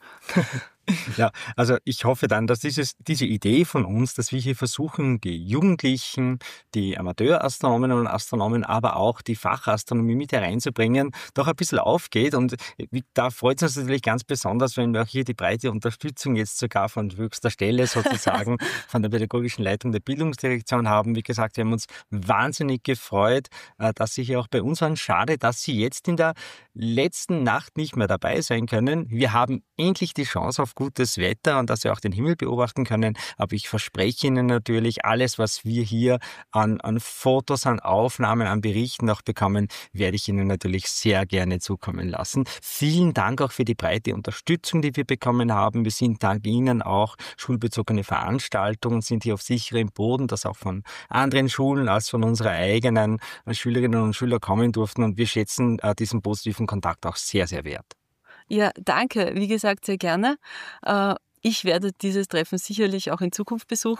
Ja, also ich hoffe dann, dass dieses, diese Idee von uns, dass wir hier versuchen, die Jugendlichen, die Amateurastronomen und Astronomen, aber auch die Fachastronomie mit hereinzubringen, doch ein bisschen aufgeht. Und da freut es uns natürlich ganz besonders, wenn wir auch hier die breite Unterstützung jetzt sogar von höchster Stelle sozusagen von der pädagogischen Leitung der Bildungsdirektion haben. Wie gesagt, wir haben uns wahnsinnig gefreut, dass Sie hier auch bei uns waren. Schade, dass Sie jetzt in der letzten Nacht nicht mehr dabei sein können. Wir haben endlich die Chance auf gutes Wetter und dass wir auch den Himmel beobachten können. Aber ich verspreche Ihnen natürlich, alles, was wir hier an, an Fotos, an Aufnahmen, an Berichten noch bekommen, werde ich Ihnen natürlich sehr gerne zukommen lassen. Vielen Dank auch für die breite Unterstützung, die wir bekommen haben. Wir sind dank Ihnen auch schulbezogene Veranstaltungen, sind hier auf sicherem Boden, das auch von anderen Schulen als von unserer eigenen Schülerinnen und Schüler kommen durften. Und wir schätzen äh, diesen positiven Kontakt auch sehr, sehr wert. Ja, danke. Wie gesagt, sehr gerne. Ich werde dieses Treffen sicherlich auch in Zukunft besuchen.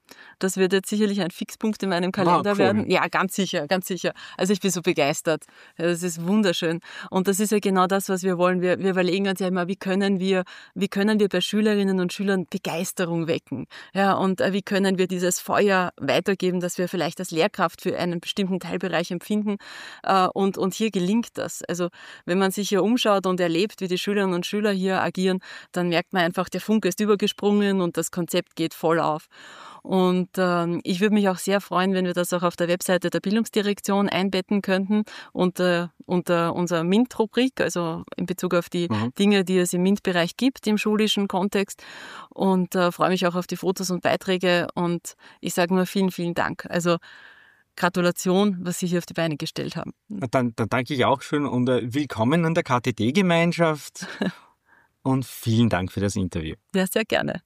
Das wird jetzt sicherlich ein Fixpunkt in meinem Kalender Ah, cool. werden. Ja, ganz sicher, ganz sicher. Also ich bin so begeistert. Das ist wunderschön. Und das ist ja genau das, was wir wollen. Wir, wir überlegen uns ja immer, wie können wir, wie können wir bei Schülerinnen und Schülern Begeisterung wecken? Ja, und äh, wie können wir dieses Feuer weitergeben, das wir vielleicht als Lehrkraft für einen bestimmten Teilbereich empfinden? Äh, und, und hier gelingt das. Also wenn man sich hier umschaut und erlebt, wie die Schülerinnen und Schüler hier agieren, dann merkt man einfach, der Funke ist übergesprungen und das Konzept geht voll auf. Und ähm, ich würde mich auch sehr freuen, wenn wir das auch auf der Webseite der Bildungsdirektion einbetten könnten unter, unter unserer MINT-Rubrik, also in Bezug auf die mhm. Dinge, die es im MINT-Bereich gibt im schulischen Kontext. Und äh, freue mich auch auf die Fotos und Beiträge. Und ich sage nur vielen, vielen Dank. Also Gratulation, was Sie hier auf die Beine gestellt haben. Dann, dann danke ich auch schön und äh, willkommen in der K T T-Gemeinschaft. Und vielen Dank für das Interview. Ja, sehr gerne.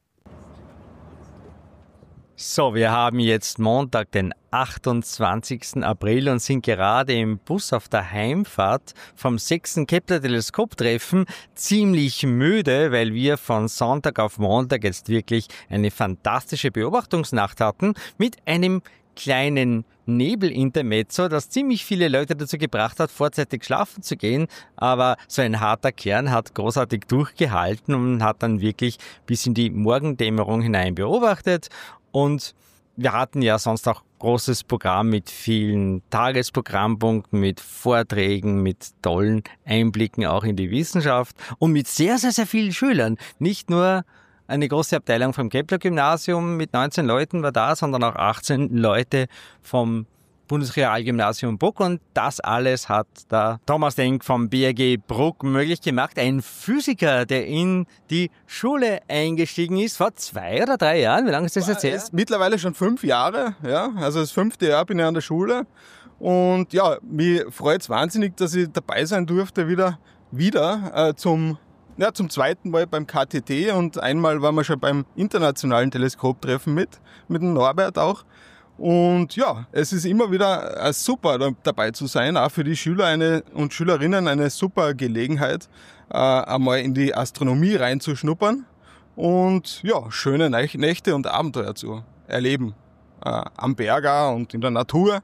So, wir haben jetzt Montag, den achtundzwanzigsten April und sind gerade im Bus auf der Heimfahrt vom sechsten Kepler-Teleskop-Treffen ziemlich müde, weil wir von Sonntag auf Montag jetzt wirklich eine fantastische Beobachtungsnacht hatten mit einem kleinen Nebelintermezzo, das ziemlich viele Leute dazu gebracht hat, vorzeitig schlafen zu gehen. Aber so ein harter Kern hat großartig durchgehalten und hat dann wirklich bis in die Morgendämmerung hinein beobachtet. Und wir hatten ja sonst auch großes Programm mit vielen Tagesprogrammpunkten, mit Vorträgen, mit tollen Einblicken auch in die Wissenschaft und mit sehr, sehr, sehr vielen Schülern. Nicht nur eine große Abteilung vom Kepler-Gymnasium mit neunzehn Leuten war da, sondern auch achtzehn Leute vom Bundesrealgymnasium Bruck. Und das alles hat der Thomas Denk vom B R G Bruck möglich gemacht. Ein Physiker, der in die Schule eingestiegen ist vor zwei oder drei Jahren. Wie lange ist das jetzt her? Mittlerweile schon fünf Jahre. Ja, also das fünfte Jahr bin ich an der Schule. Und ja, mich freut es wahnsinnig, dass ich dabei sein durfte, wieder, wieder äh, zum Ja, zum zweiten Mal beim K T T und einmal waren wir schon beim internationalen Teleskoptreffen mit, mit dem Norbert auch. Und ja, es ist immer wieder äh, super dabei zu sein, auch für die Schüler eine, und Schülerinnen eine super Gelegenheit, äh, einmal in die Astronomie reinzuschnuppern und ja, schöne Nächte und Abenteuer zu erleben. Äh, am Berg und in der Natur.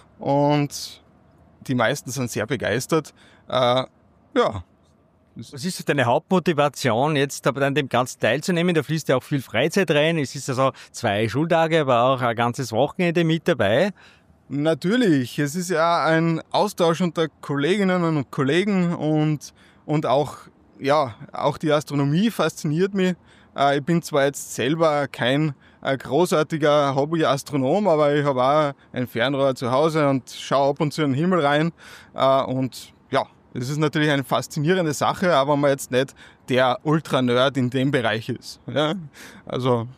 Und die meisten sind sehr begeistert. Äh, ja, Was ist deine Hauptmotivation, jetzt aber an dem Ganzen teilzunehmen? Da fließt ja auch viel Freizeit rein. Es ist also zwei Schultage, aber auch ein ganzes Wochenende mit dabei. Natürlich. Es ist ja ein Austausch unter Kolleginnen und Kollegen und, und auch, ja, auch die Astronomie fasziniert mich. Ich bin zwar jetzt selber kein großartiger Hobby-Astronom, aber ich habe auch ein Fernrohr zu Hause und schaue ab und zu in den Himmel rein. Und ja, das ist natürlich eine faszinierende Sache, aber man jetzt nicht der Ultra-Nerd in dem Bereich ist. Ja? Also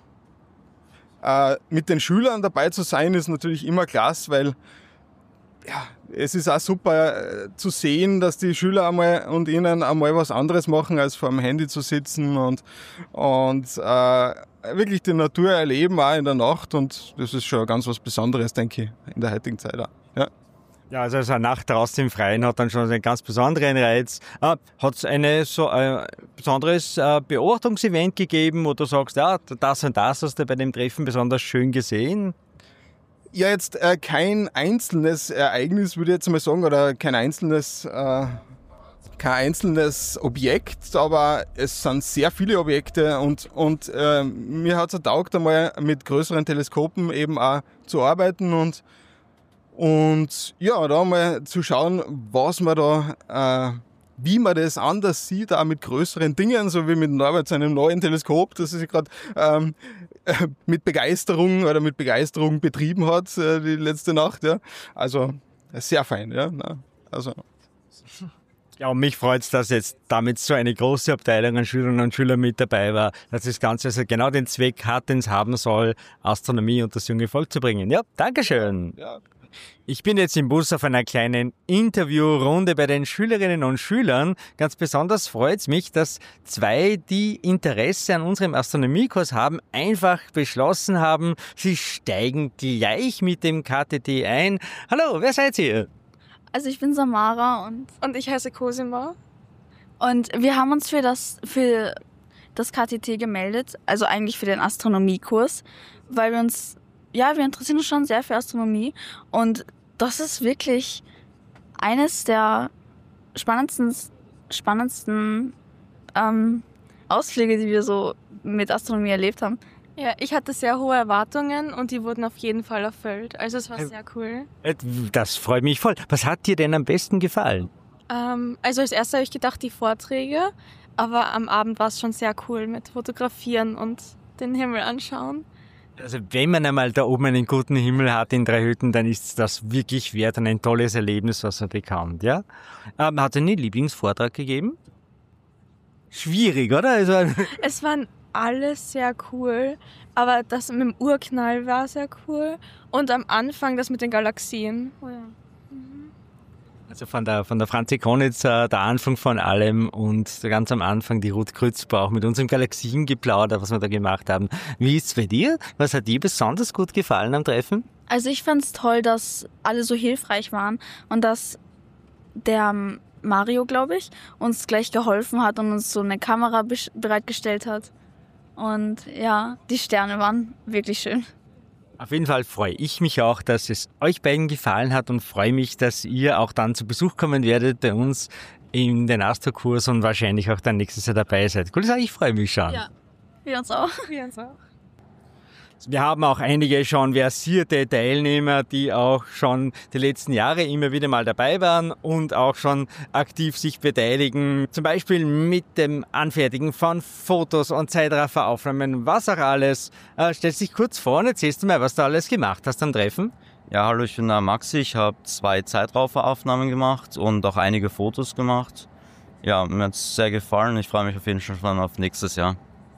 äh, mit den Schülern dabei zu sein, ist natürlich immer klasse, weil ja, es ist auch super äh, zu sehen, dass die Schüler einmal und ihnen einmal was anderes machen, als vor dem Handy zu sitzen und, und äh, wirklich die Natur erleben, auch in der Nacht. Und das ist schon ganz was Besonderes, denke ich, in der heutigen Zeit auch. Ja. Ja, also so eine Nacht draußen im Freien hat dann schon einen ganz besonderen Reiz. Äh, hat es ein so äh, besonderes äh, Beobachtungsevent gegeben, wo du sagst, ja, das und das hast du bei dem Treffen besonders schön gesehen? Ja, jetzt äh, kein einzelnes Ereignis, würde ich jetzt mal sagen, oder kein einzelnes, äh, kein einzelnes Objekt, aber es sind sehr viele Objekte und, und äh, mir hat es getaugt, einmal mit größeren Teleskopen eben auch zu arbeiten und Und ja, da mal zu schauen, was man da, äh, wie man das anders sieht, auch mit größeren Dingen, so wie mit Norbert seinem neuen Teleskop, das er sich gerade ähm, äh, mit Begeisterung oder mit Begeisterung betrieben hat, äh, die letzte Nacht. Ja. Also sehr fein, ja. Also. Ja, und mich freut es, dass jetzt damit so eine große Abteilung an Schülerinnen und Schülern mit dabei war, dass das Ganze also genau den Zweck hat, den es haben soll, Astronomie und das junge Volk zu bringen. Ja, Dankeschön. Ja. Ich bin jetzt im Bus auf einer kleinen Interviewrunde bei den Schülerinnen und Schülern. Ganz besonders freut es mich, dass zwei, die Interesse an unserem Astronomiekurs haben, einfach beschlossen haben, sie steigen gleich mit dem K T T ein. Hallo, wer seid ihr? Also ich bin Samara und, und ich heiße Cosima. Und wir haben uns für das, für das K T T gemeldet, also eigentlich für den Astronomiekurs, weil wir uns, ja, wir interessieren uns schon sehr für Astronomie und das ist wirklich eines der spannendsten, spannendsten ähm, Ausflüge, die wir so mit Astronomie erlebt haben. Ja, ich hatte sehr hohe Erwartungen und die wurden auf jeden Fall erfüllt. Also es war sehr cool. Das freut mich voll. Was hat dir denn am besten gefallen? Ähm, also als erstes habe ich gedacht, die Vorträge, aber am Abend war es schon sehr cool mit Fotografieren und den Himmel anschauen. Also wenn man einmal da oben einen guten Himmel hat in drei Hütten, dann ist das wirklich wert und ein tolles Erlebnis, was man bekommt. Ja? Ähm, hat er einen Lieblingsvortrag gegeben? Schwierig, oder? Also es waren alles sehr cool, aber das mit dem Urknall war sehr cool und am Anfang das mit den Galaxien. Oh ja. Mhm. Also von der, von der Franzi Konitz, äh, der Anfang von allem und ganz am Anfang die Ruth Krützbauch mit unserem Galaxiengeplauder, was wir da gemacht haben. Wie ist es bei dir? Was hat dir besonders gut gefallen am Treffen? Also ich fand es toll, dass alle so hilfreich waren und dass der Mario, glaube ich, uns gleich geholfen hat und uns so eine Kamera bereitgestellt hat. Und ja, die Sterne waren wirklich schön. Auf jeden Fall freue ich mich auch, dass es euch beiden gefallen hat und freue mich, dass ihr auch dann zu Besuch kommen werdet bei uns in den Astrokurs und wahrscheinlich auch dann nächstes Jahr dabei seid. Cool, ich freue mich schon. Ja, wir uns auch. Wir uns auch. Wir haben auch einige schon versierte Teilnehmer, die auch schon die letzten Jahre immer wieder mal dabei waren und auch schon aktiv sich beteiligen. Zum Beispiel mit dem Anfertigen von Fotos und Zeitrafferaufnahmen, was auch alles. Äh, stell dich kurz vor und erzählst du mal, was du alles gemacht hast am Treffen. Ja, hallo, ich bin der Maxi. Ich habe zwei Zeitrafferaufnahmen gemacht und auch einige Fotos gemacht. Ja, mir hat es sehr gefallen. Ich freue mich auf jeden Fall schon auf nächstes Jahr.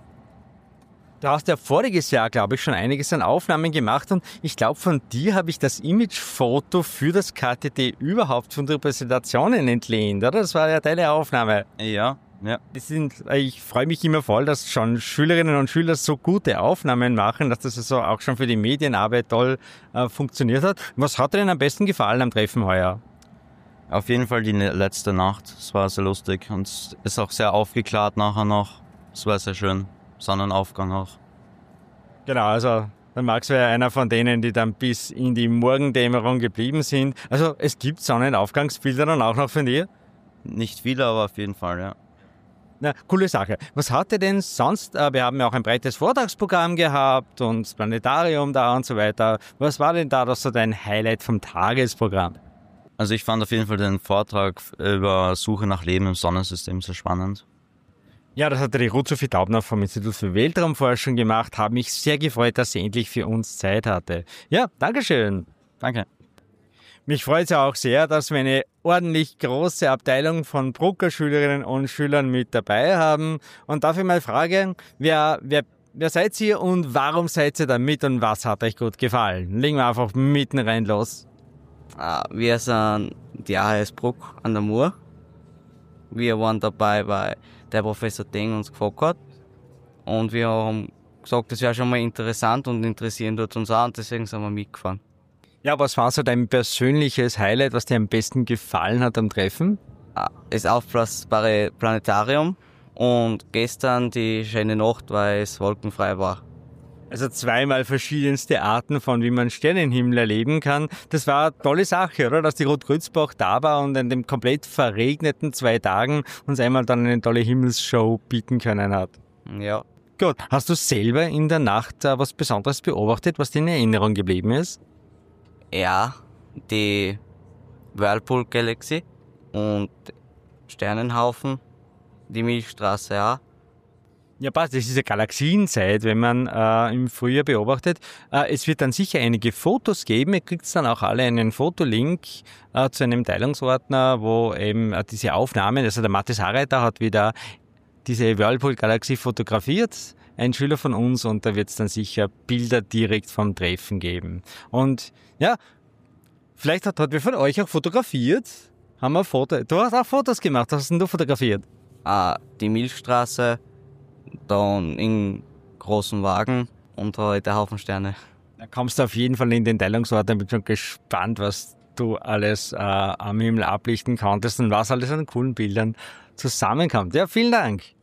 Du hast ja voriges Jahr, glaube ich, schon einiges an Aufnahmen gemacht und ich glaube, von dir habe ich das Imagefoto für das K T T überhaupt von der Präsentationen entlehnt, oder? Das war ja deine Aufnahme. Ja, ja. Das sind, ich freue mich immer voll, dass schon Schülerinnen und Schüler so gute Aufnahmen machen, dass das also auch schon für die Medienarbeit toll äh, funktioniert hat. Was hat dir denn am besten gefallen am Treffen heuer? Auf jeden Fall die letzte Nacht. Es war sehr lustig und es ist auch sehr aufgeklärt nachher noch. Es war sehr schön. Sonnenaufgang auch. Genau, also der Max wäre einer von denen, die dann bis in die Morgendämmerung geblieben sind. Also es gibt Sonnenaufgangsbilder dann auch noch von dir? Nicht viele, aber auf jeden Fall, ja. Na, coole Sache. Was hat ihr denn sonst? Wir haben ja auch ein breites Vortragsprogramm gehabt und das Planetarium da und so weiter. Was war denn da das so dein Highlight vom Tagesprogramm? Also ich fand auf jeden Fall den Vortrag über Suche nach Leben im Sonnensystem sehr spannend. Ja, das hat die Ruth Sophie Taubner vom Institut für Weltraumforschung gemacht. Habe mich sehr gefreut, dass sie endlich für uns Zeit hatte. Ja, Dankeschön. Danke. Mich freut es ja auch sehr, dass wir eine ordentlich große Abteilung von Brucker-Schülerinnen und Schülern mit dabei haben. Und darf ich mal fragen, wer, wer, wer seid ihr und warum seid ihr da mit und was hat euch gut gefallen? Legen wir einfach mitten rein los. Wir sind die A H S Bruck an der Mur. Wir waren dabei, weil der Professor Deng uns gefragt hat. Und wir haben gesagt, das wäre schon mal interessant und interessieren dort uns auch und deswegen sind wir mitgefahren. Ja, was war so dein persönliches Highlight, was dir am besten gefallen hat am Treffen? Das aufblasbare Planetarium und gestern die schöne Nacht, weil es wolkenfrei war. Also zweimal verschiedenste Arten von, wie man Sternenhimmel erleben kann. Das war eine tolle Sache, oder? Dass die Ruth Krützbauch da war und in den komplett verregneten zwei Tagen uns einmal dann eine tolle Himmelsshow bieten können hat. Ja. Gut. Hast du selber in der Nacht uh, was Besonderes beobachtet, was dir in Erinnerung geblieben ist? Ja, die Whirlpool Galaxy und Sternenhaufen, die Milchstraße, ja. Ja, passt. Das ist eine Galaxienzeit, wenn man äh, im Frühjahr beobachtet. Äh, es wird dann sicher einige Fotos geben. Ihr kriegt dann auch alle einen Fotolink äh, zu einem Teilungsordner, wo eben äh, diese Aufnahmen, also der Mathis Harreiter hat wieder diese Whirlpool-Galaxie fotografiert, ein Schüler von uns, und da wird es dann sicher Bilder direkt vom Treffen geben. Und ja, vielleicht hat, hat wer von euch auch fotografiert. Haben wir Foto. Du hast auch Fotos gemacht. Was hast denn du fotografiert? Ah, die Milchstraße, dann in großen Wagen und halt der Haufen Sterne. Da kommst du auf jeden Fall in den Teilungsort. Ich bin schon gespannt, was du alles äh, am Himmel ablichten konntest und was alles an coolen Bildern zusammenkommt. Ja, vielen Dank.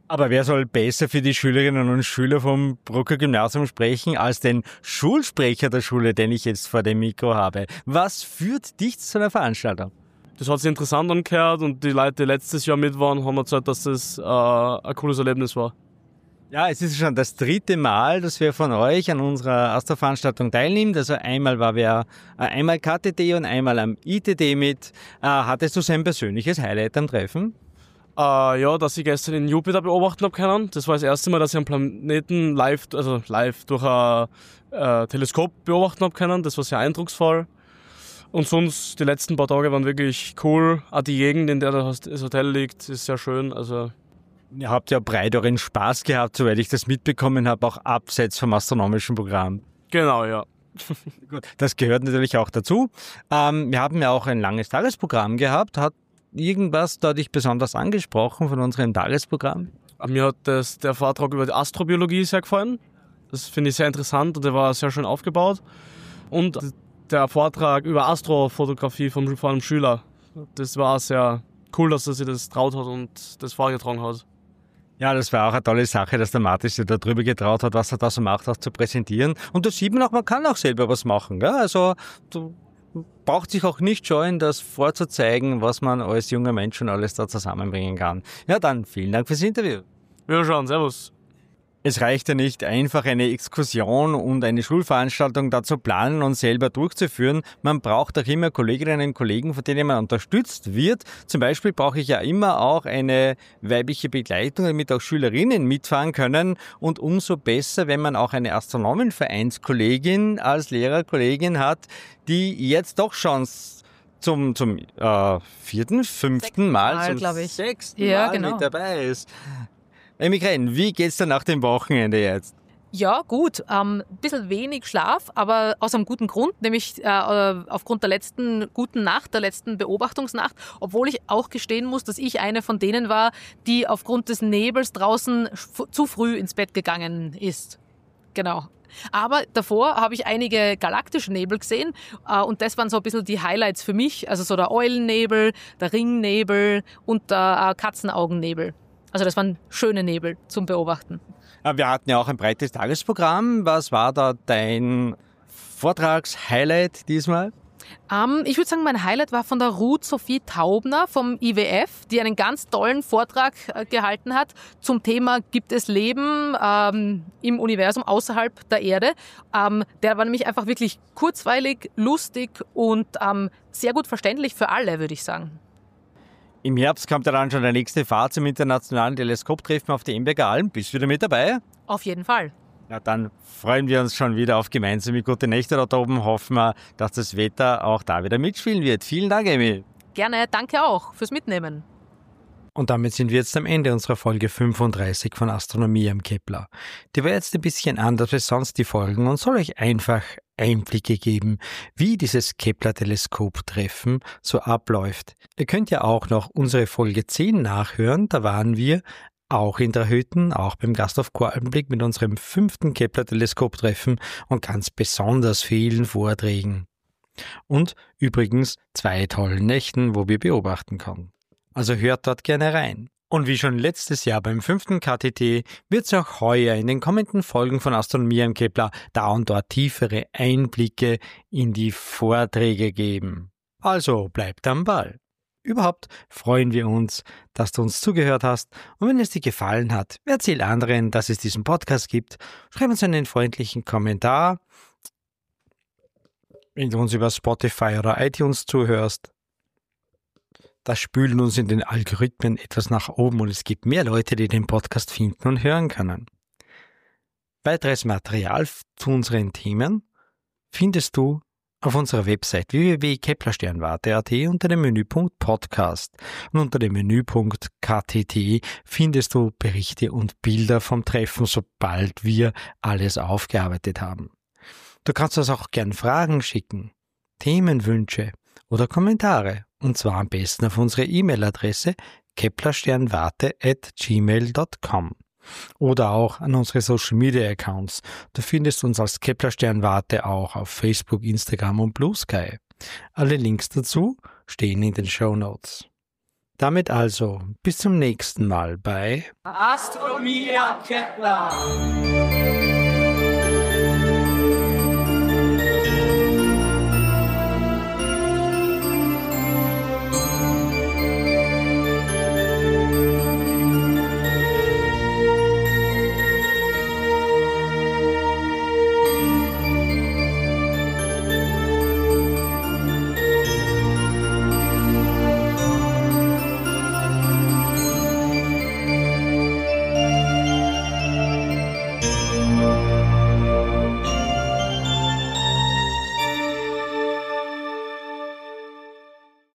Aber wer soll besser für die Schülerinnen und Schüler vom Brucker Gymnasium sprechen als den Schulsprecher der Schule, den ich jetzt vor dem Mikro habe? Was führt dich zu einer Veranstaltung? Das hat sich interessant angehört und die Leute, die letztes Jahr mit waren, haben gesagt, dass das äh, ein cooles Erlebnis war. Ja, es ist schon das dritte Mal, dass wir von euch an unserer Astra-Veranstaltung teilnehmen. Also einmal war wir äh, einmal K T T und einmal am I T T mit. Äh, hattest du so ein persönliches Highlight am Treffen? Äh, ja, dass ich gestern den Jupiter beobachten habe können. Das war das erste Mal, dass ich einen Planeten live, also live durch ein äh, Teleskop beobachten habe können. Das war sehr eindrucksvoll. Und sonst, die letzten paar Tage waren wirklich cool. Auch die Gegend, in der das Hotel liegt, ist sehr schön. Also ihr habt ja breit euren Spaß gehabt, soweit ich das mitbekommen habe, auch abseits vom astronomischen Programm. Genau, ja. Gut, das gehört natürlich auch dazu. Ähm, wir haben ja auch ein langes Tagesprogramm gehabt. Hat irgendwas da dich besonders angesprochen von unserem Tagesprogramm? Mir hat das, der Vortrag über die Astrobiologie sehr gefallen. Das finde ich sehr interessant und der war sehr schön aufgebaut. Und der Vortrag über Astrofotografie vom, von einem Schüler, das war sehr cool, dass er sich das traut hat und das vorgetragen hat. Ja, das war auch eine tolle Sache, dass der Martin sich da drüber getraut hat, was er da so macht, auch zu präsentieren. Und da sieht man auch, man kann auch selber was machen. Gell? Also du braucht sich auch nicht scheuen, das vorzuzeigen, was man als junger Mensch schon alles da zusammenbringen kann. Ja, dann vielen Dank fürs Interview. Wir schauen, servus. Es reicht ja nicht, einfach eine Exkursion und eine Schulveranstaltung da zu planen und selber durchzuführen. Man braucht auch immer Kolleginnen und Kollegen, von denen man unterstützt wird. Zum Beispiel brauche ich ja immer auch eine weibliche Begleitung, damit auch Schülerinnen mitfahren können. Und umso besser, wenn man auch eine Astronomenvereinskollegin als Lehrerkollegin hat, die jetzt doch schon zum, zum äh, vierten, fünften Mal, Mal zum glaube ich. sechsten ja, Mal genau. mit dabei ist. Emigren, wie geht's dir nach dem Wochenende jetzt? Ja, gut. Ein ähm, bisschen wenig Schlaf, aber aus einem guten Grund, nämlich äh, aufgrund der letzten guten Nacht, der letzten Beobachtungsnacht, obwohl ich auch gestehen muss, dass ich eine von denen war, die aufgrund des Nebels draußen zu früh ins Bett gegangen ist. Genau. Aber davor habe ich einige galaktische Nebel gesehen äh, und das waren so ein bisschen die Highlights für mich. Also so der Eulennebel, der Ringnebel und der äh, Katzenaugennebel. Also das waren schöne Nebel zum Beobachten. Wir hatten ja auch ein breites Tagesprogramm. Was war da dein Vortragshighlight diesmal? Ähm, ich würde sagen, mein Highlight war von der Ruth Sophie Taubner vom I W F, die einen ganz tollen Vortrag äh, gehalten hat zum Thema Gibt es Leben ähm, im Universum außerhalb der Erde. Ähm, der war nämlich einfach wirklich kurzweilig, lustig und ähm, sehr gut verständlich für alle, würde ich sagen. Im Herbst kommt ja dann schon der nächste Fahrt zum internationalen Teleskoptreffen auf die Emberger Alm. Bist du wieder mit dabei? Auf jeden Fall. Ja, dann freuen wir uns schon wieder auf gemeinsame gute Nächte dort oben. Hoffen wir, dass das Wetter auch da wieder mitspielen wird. Vielen Dank, Emil. Gerne, danke auch fürs Mitnehmen. Und damit sind wir jetzt am Ende unserer Folge fünfunddreißig von Astronomie am Kepler. Die war jetzt ein bisschen anders als sonst die Folgen und soll euch einfach Einblicke geben, wie dieses Kepler-Teleskop-Treffen so abläuft. Ihr könnt ja auch noch unsere Folge zehn nachhören, da waren wir auch in Trahütten, auch beim Gasthof Korallenblick mit unserem fünften Kepler-Teleskop-Treffen und ganz besonders vielen Vorträgen. Und übrigens zwei tollen Nächten, wo wir beobachten konnten. Also hört dort gerne rein. Und wie schon letztes Jahr beim fünften K T T wird es auch heuer in den kommenden Folgen von Astronomie am Kepler da und dort tiefere Einblicke in die Vorträge geben. Also bleibt am Ball. Überhaupt freuen wir uns, dass du uns zugehört hast und wenn es dir gefallen hat, erzähl anderen, dass es diesen Podcast gibt. Schreib uns einen freundlichen Kommentar, wenn du uns über Spotify oder iTunes zuhörst. Das spült uns in den Algorithmen etwas nach oben und es gibt mehr Leute, die den Podcast finden und hören können. Weiteres Material zu unseren Themen findest du auf unserer Website w w w punkt keplersternwarte punkt a t unter dem Menüpunkt Podcast und unter dem Menüpunkt K T T findest du Berichte und Bilder vom Treffen, sobald wir alles aufgearbeitet haben. Du kannst uns auch gern Fragen schicken, Themenwünsche oder Kommentare. Und zwar am besten auf unsere E-Mail-Adresse keplersternwarte at gmail dot com oder auch an unsere Social-Media-Accounts. Du findest uns als Kepler-Sternwarte auch auf Facebook, Instagram und Blue Sky. Alle Links dazu stehen in den Shownotes. Damit also bis zum nächsten Mal bei Astronomie am Kepler.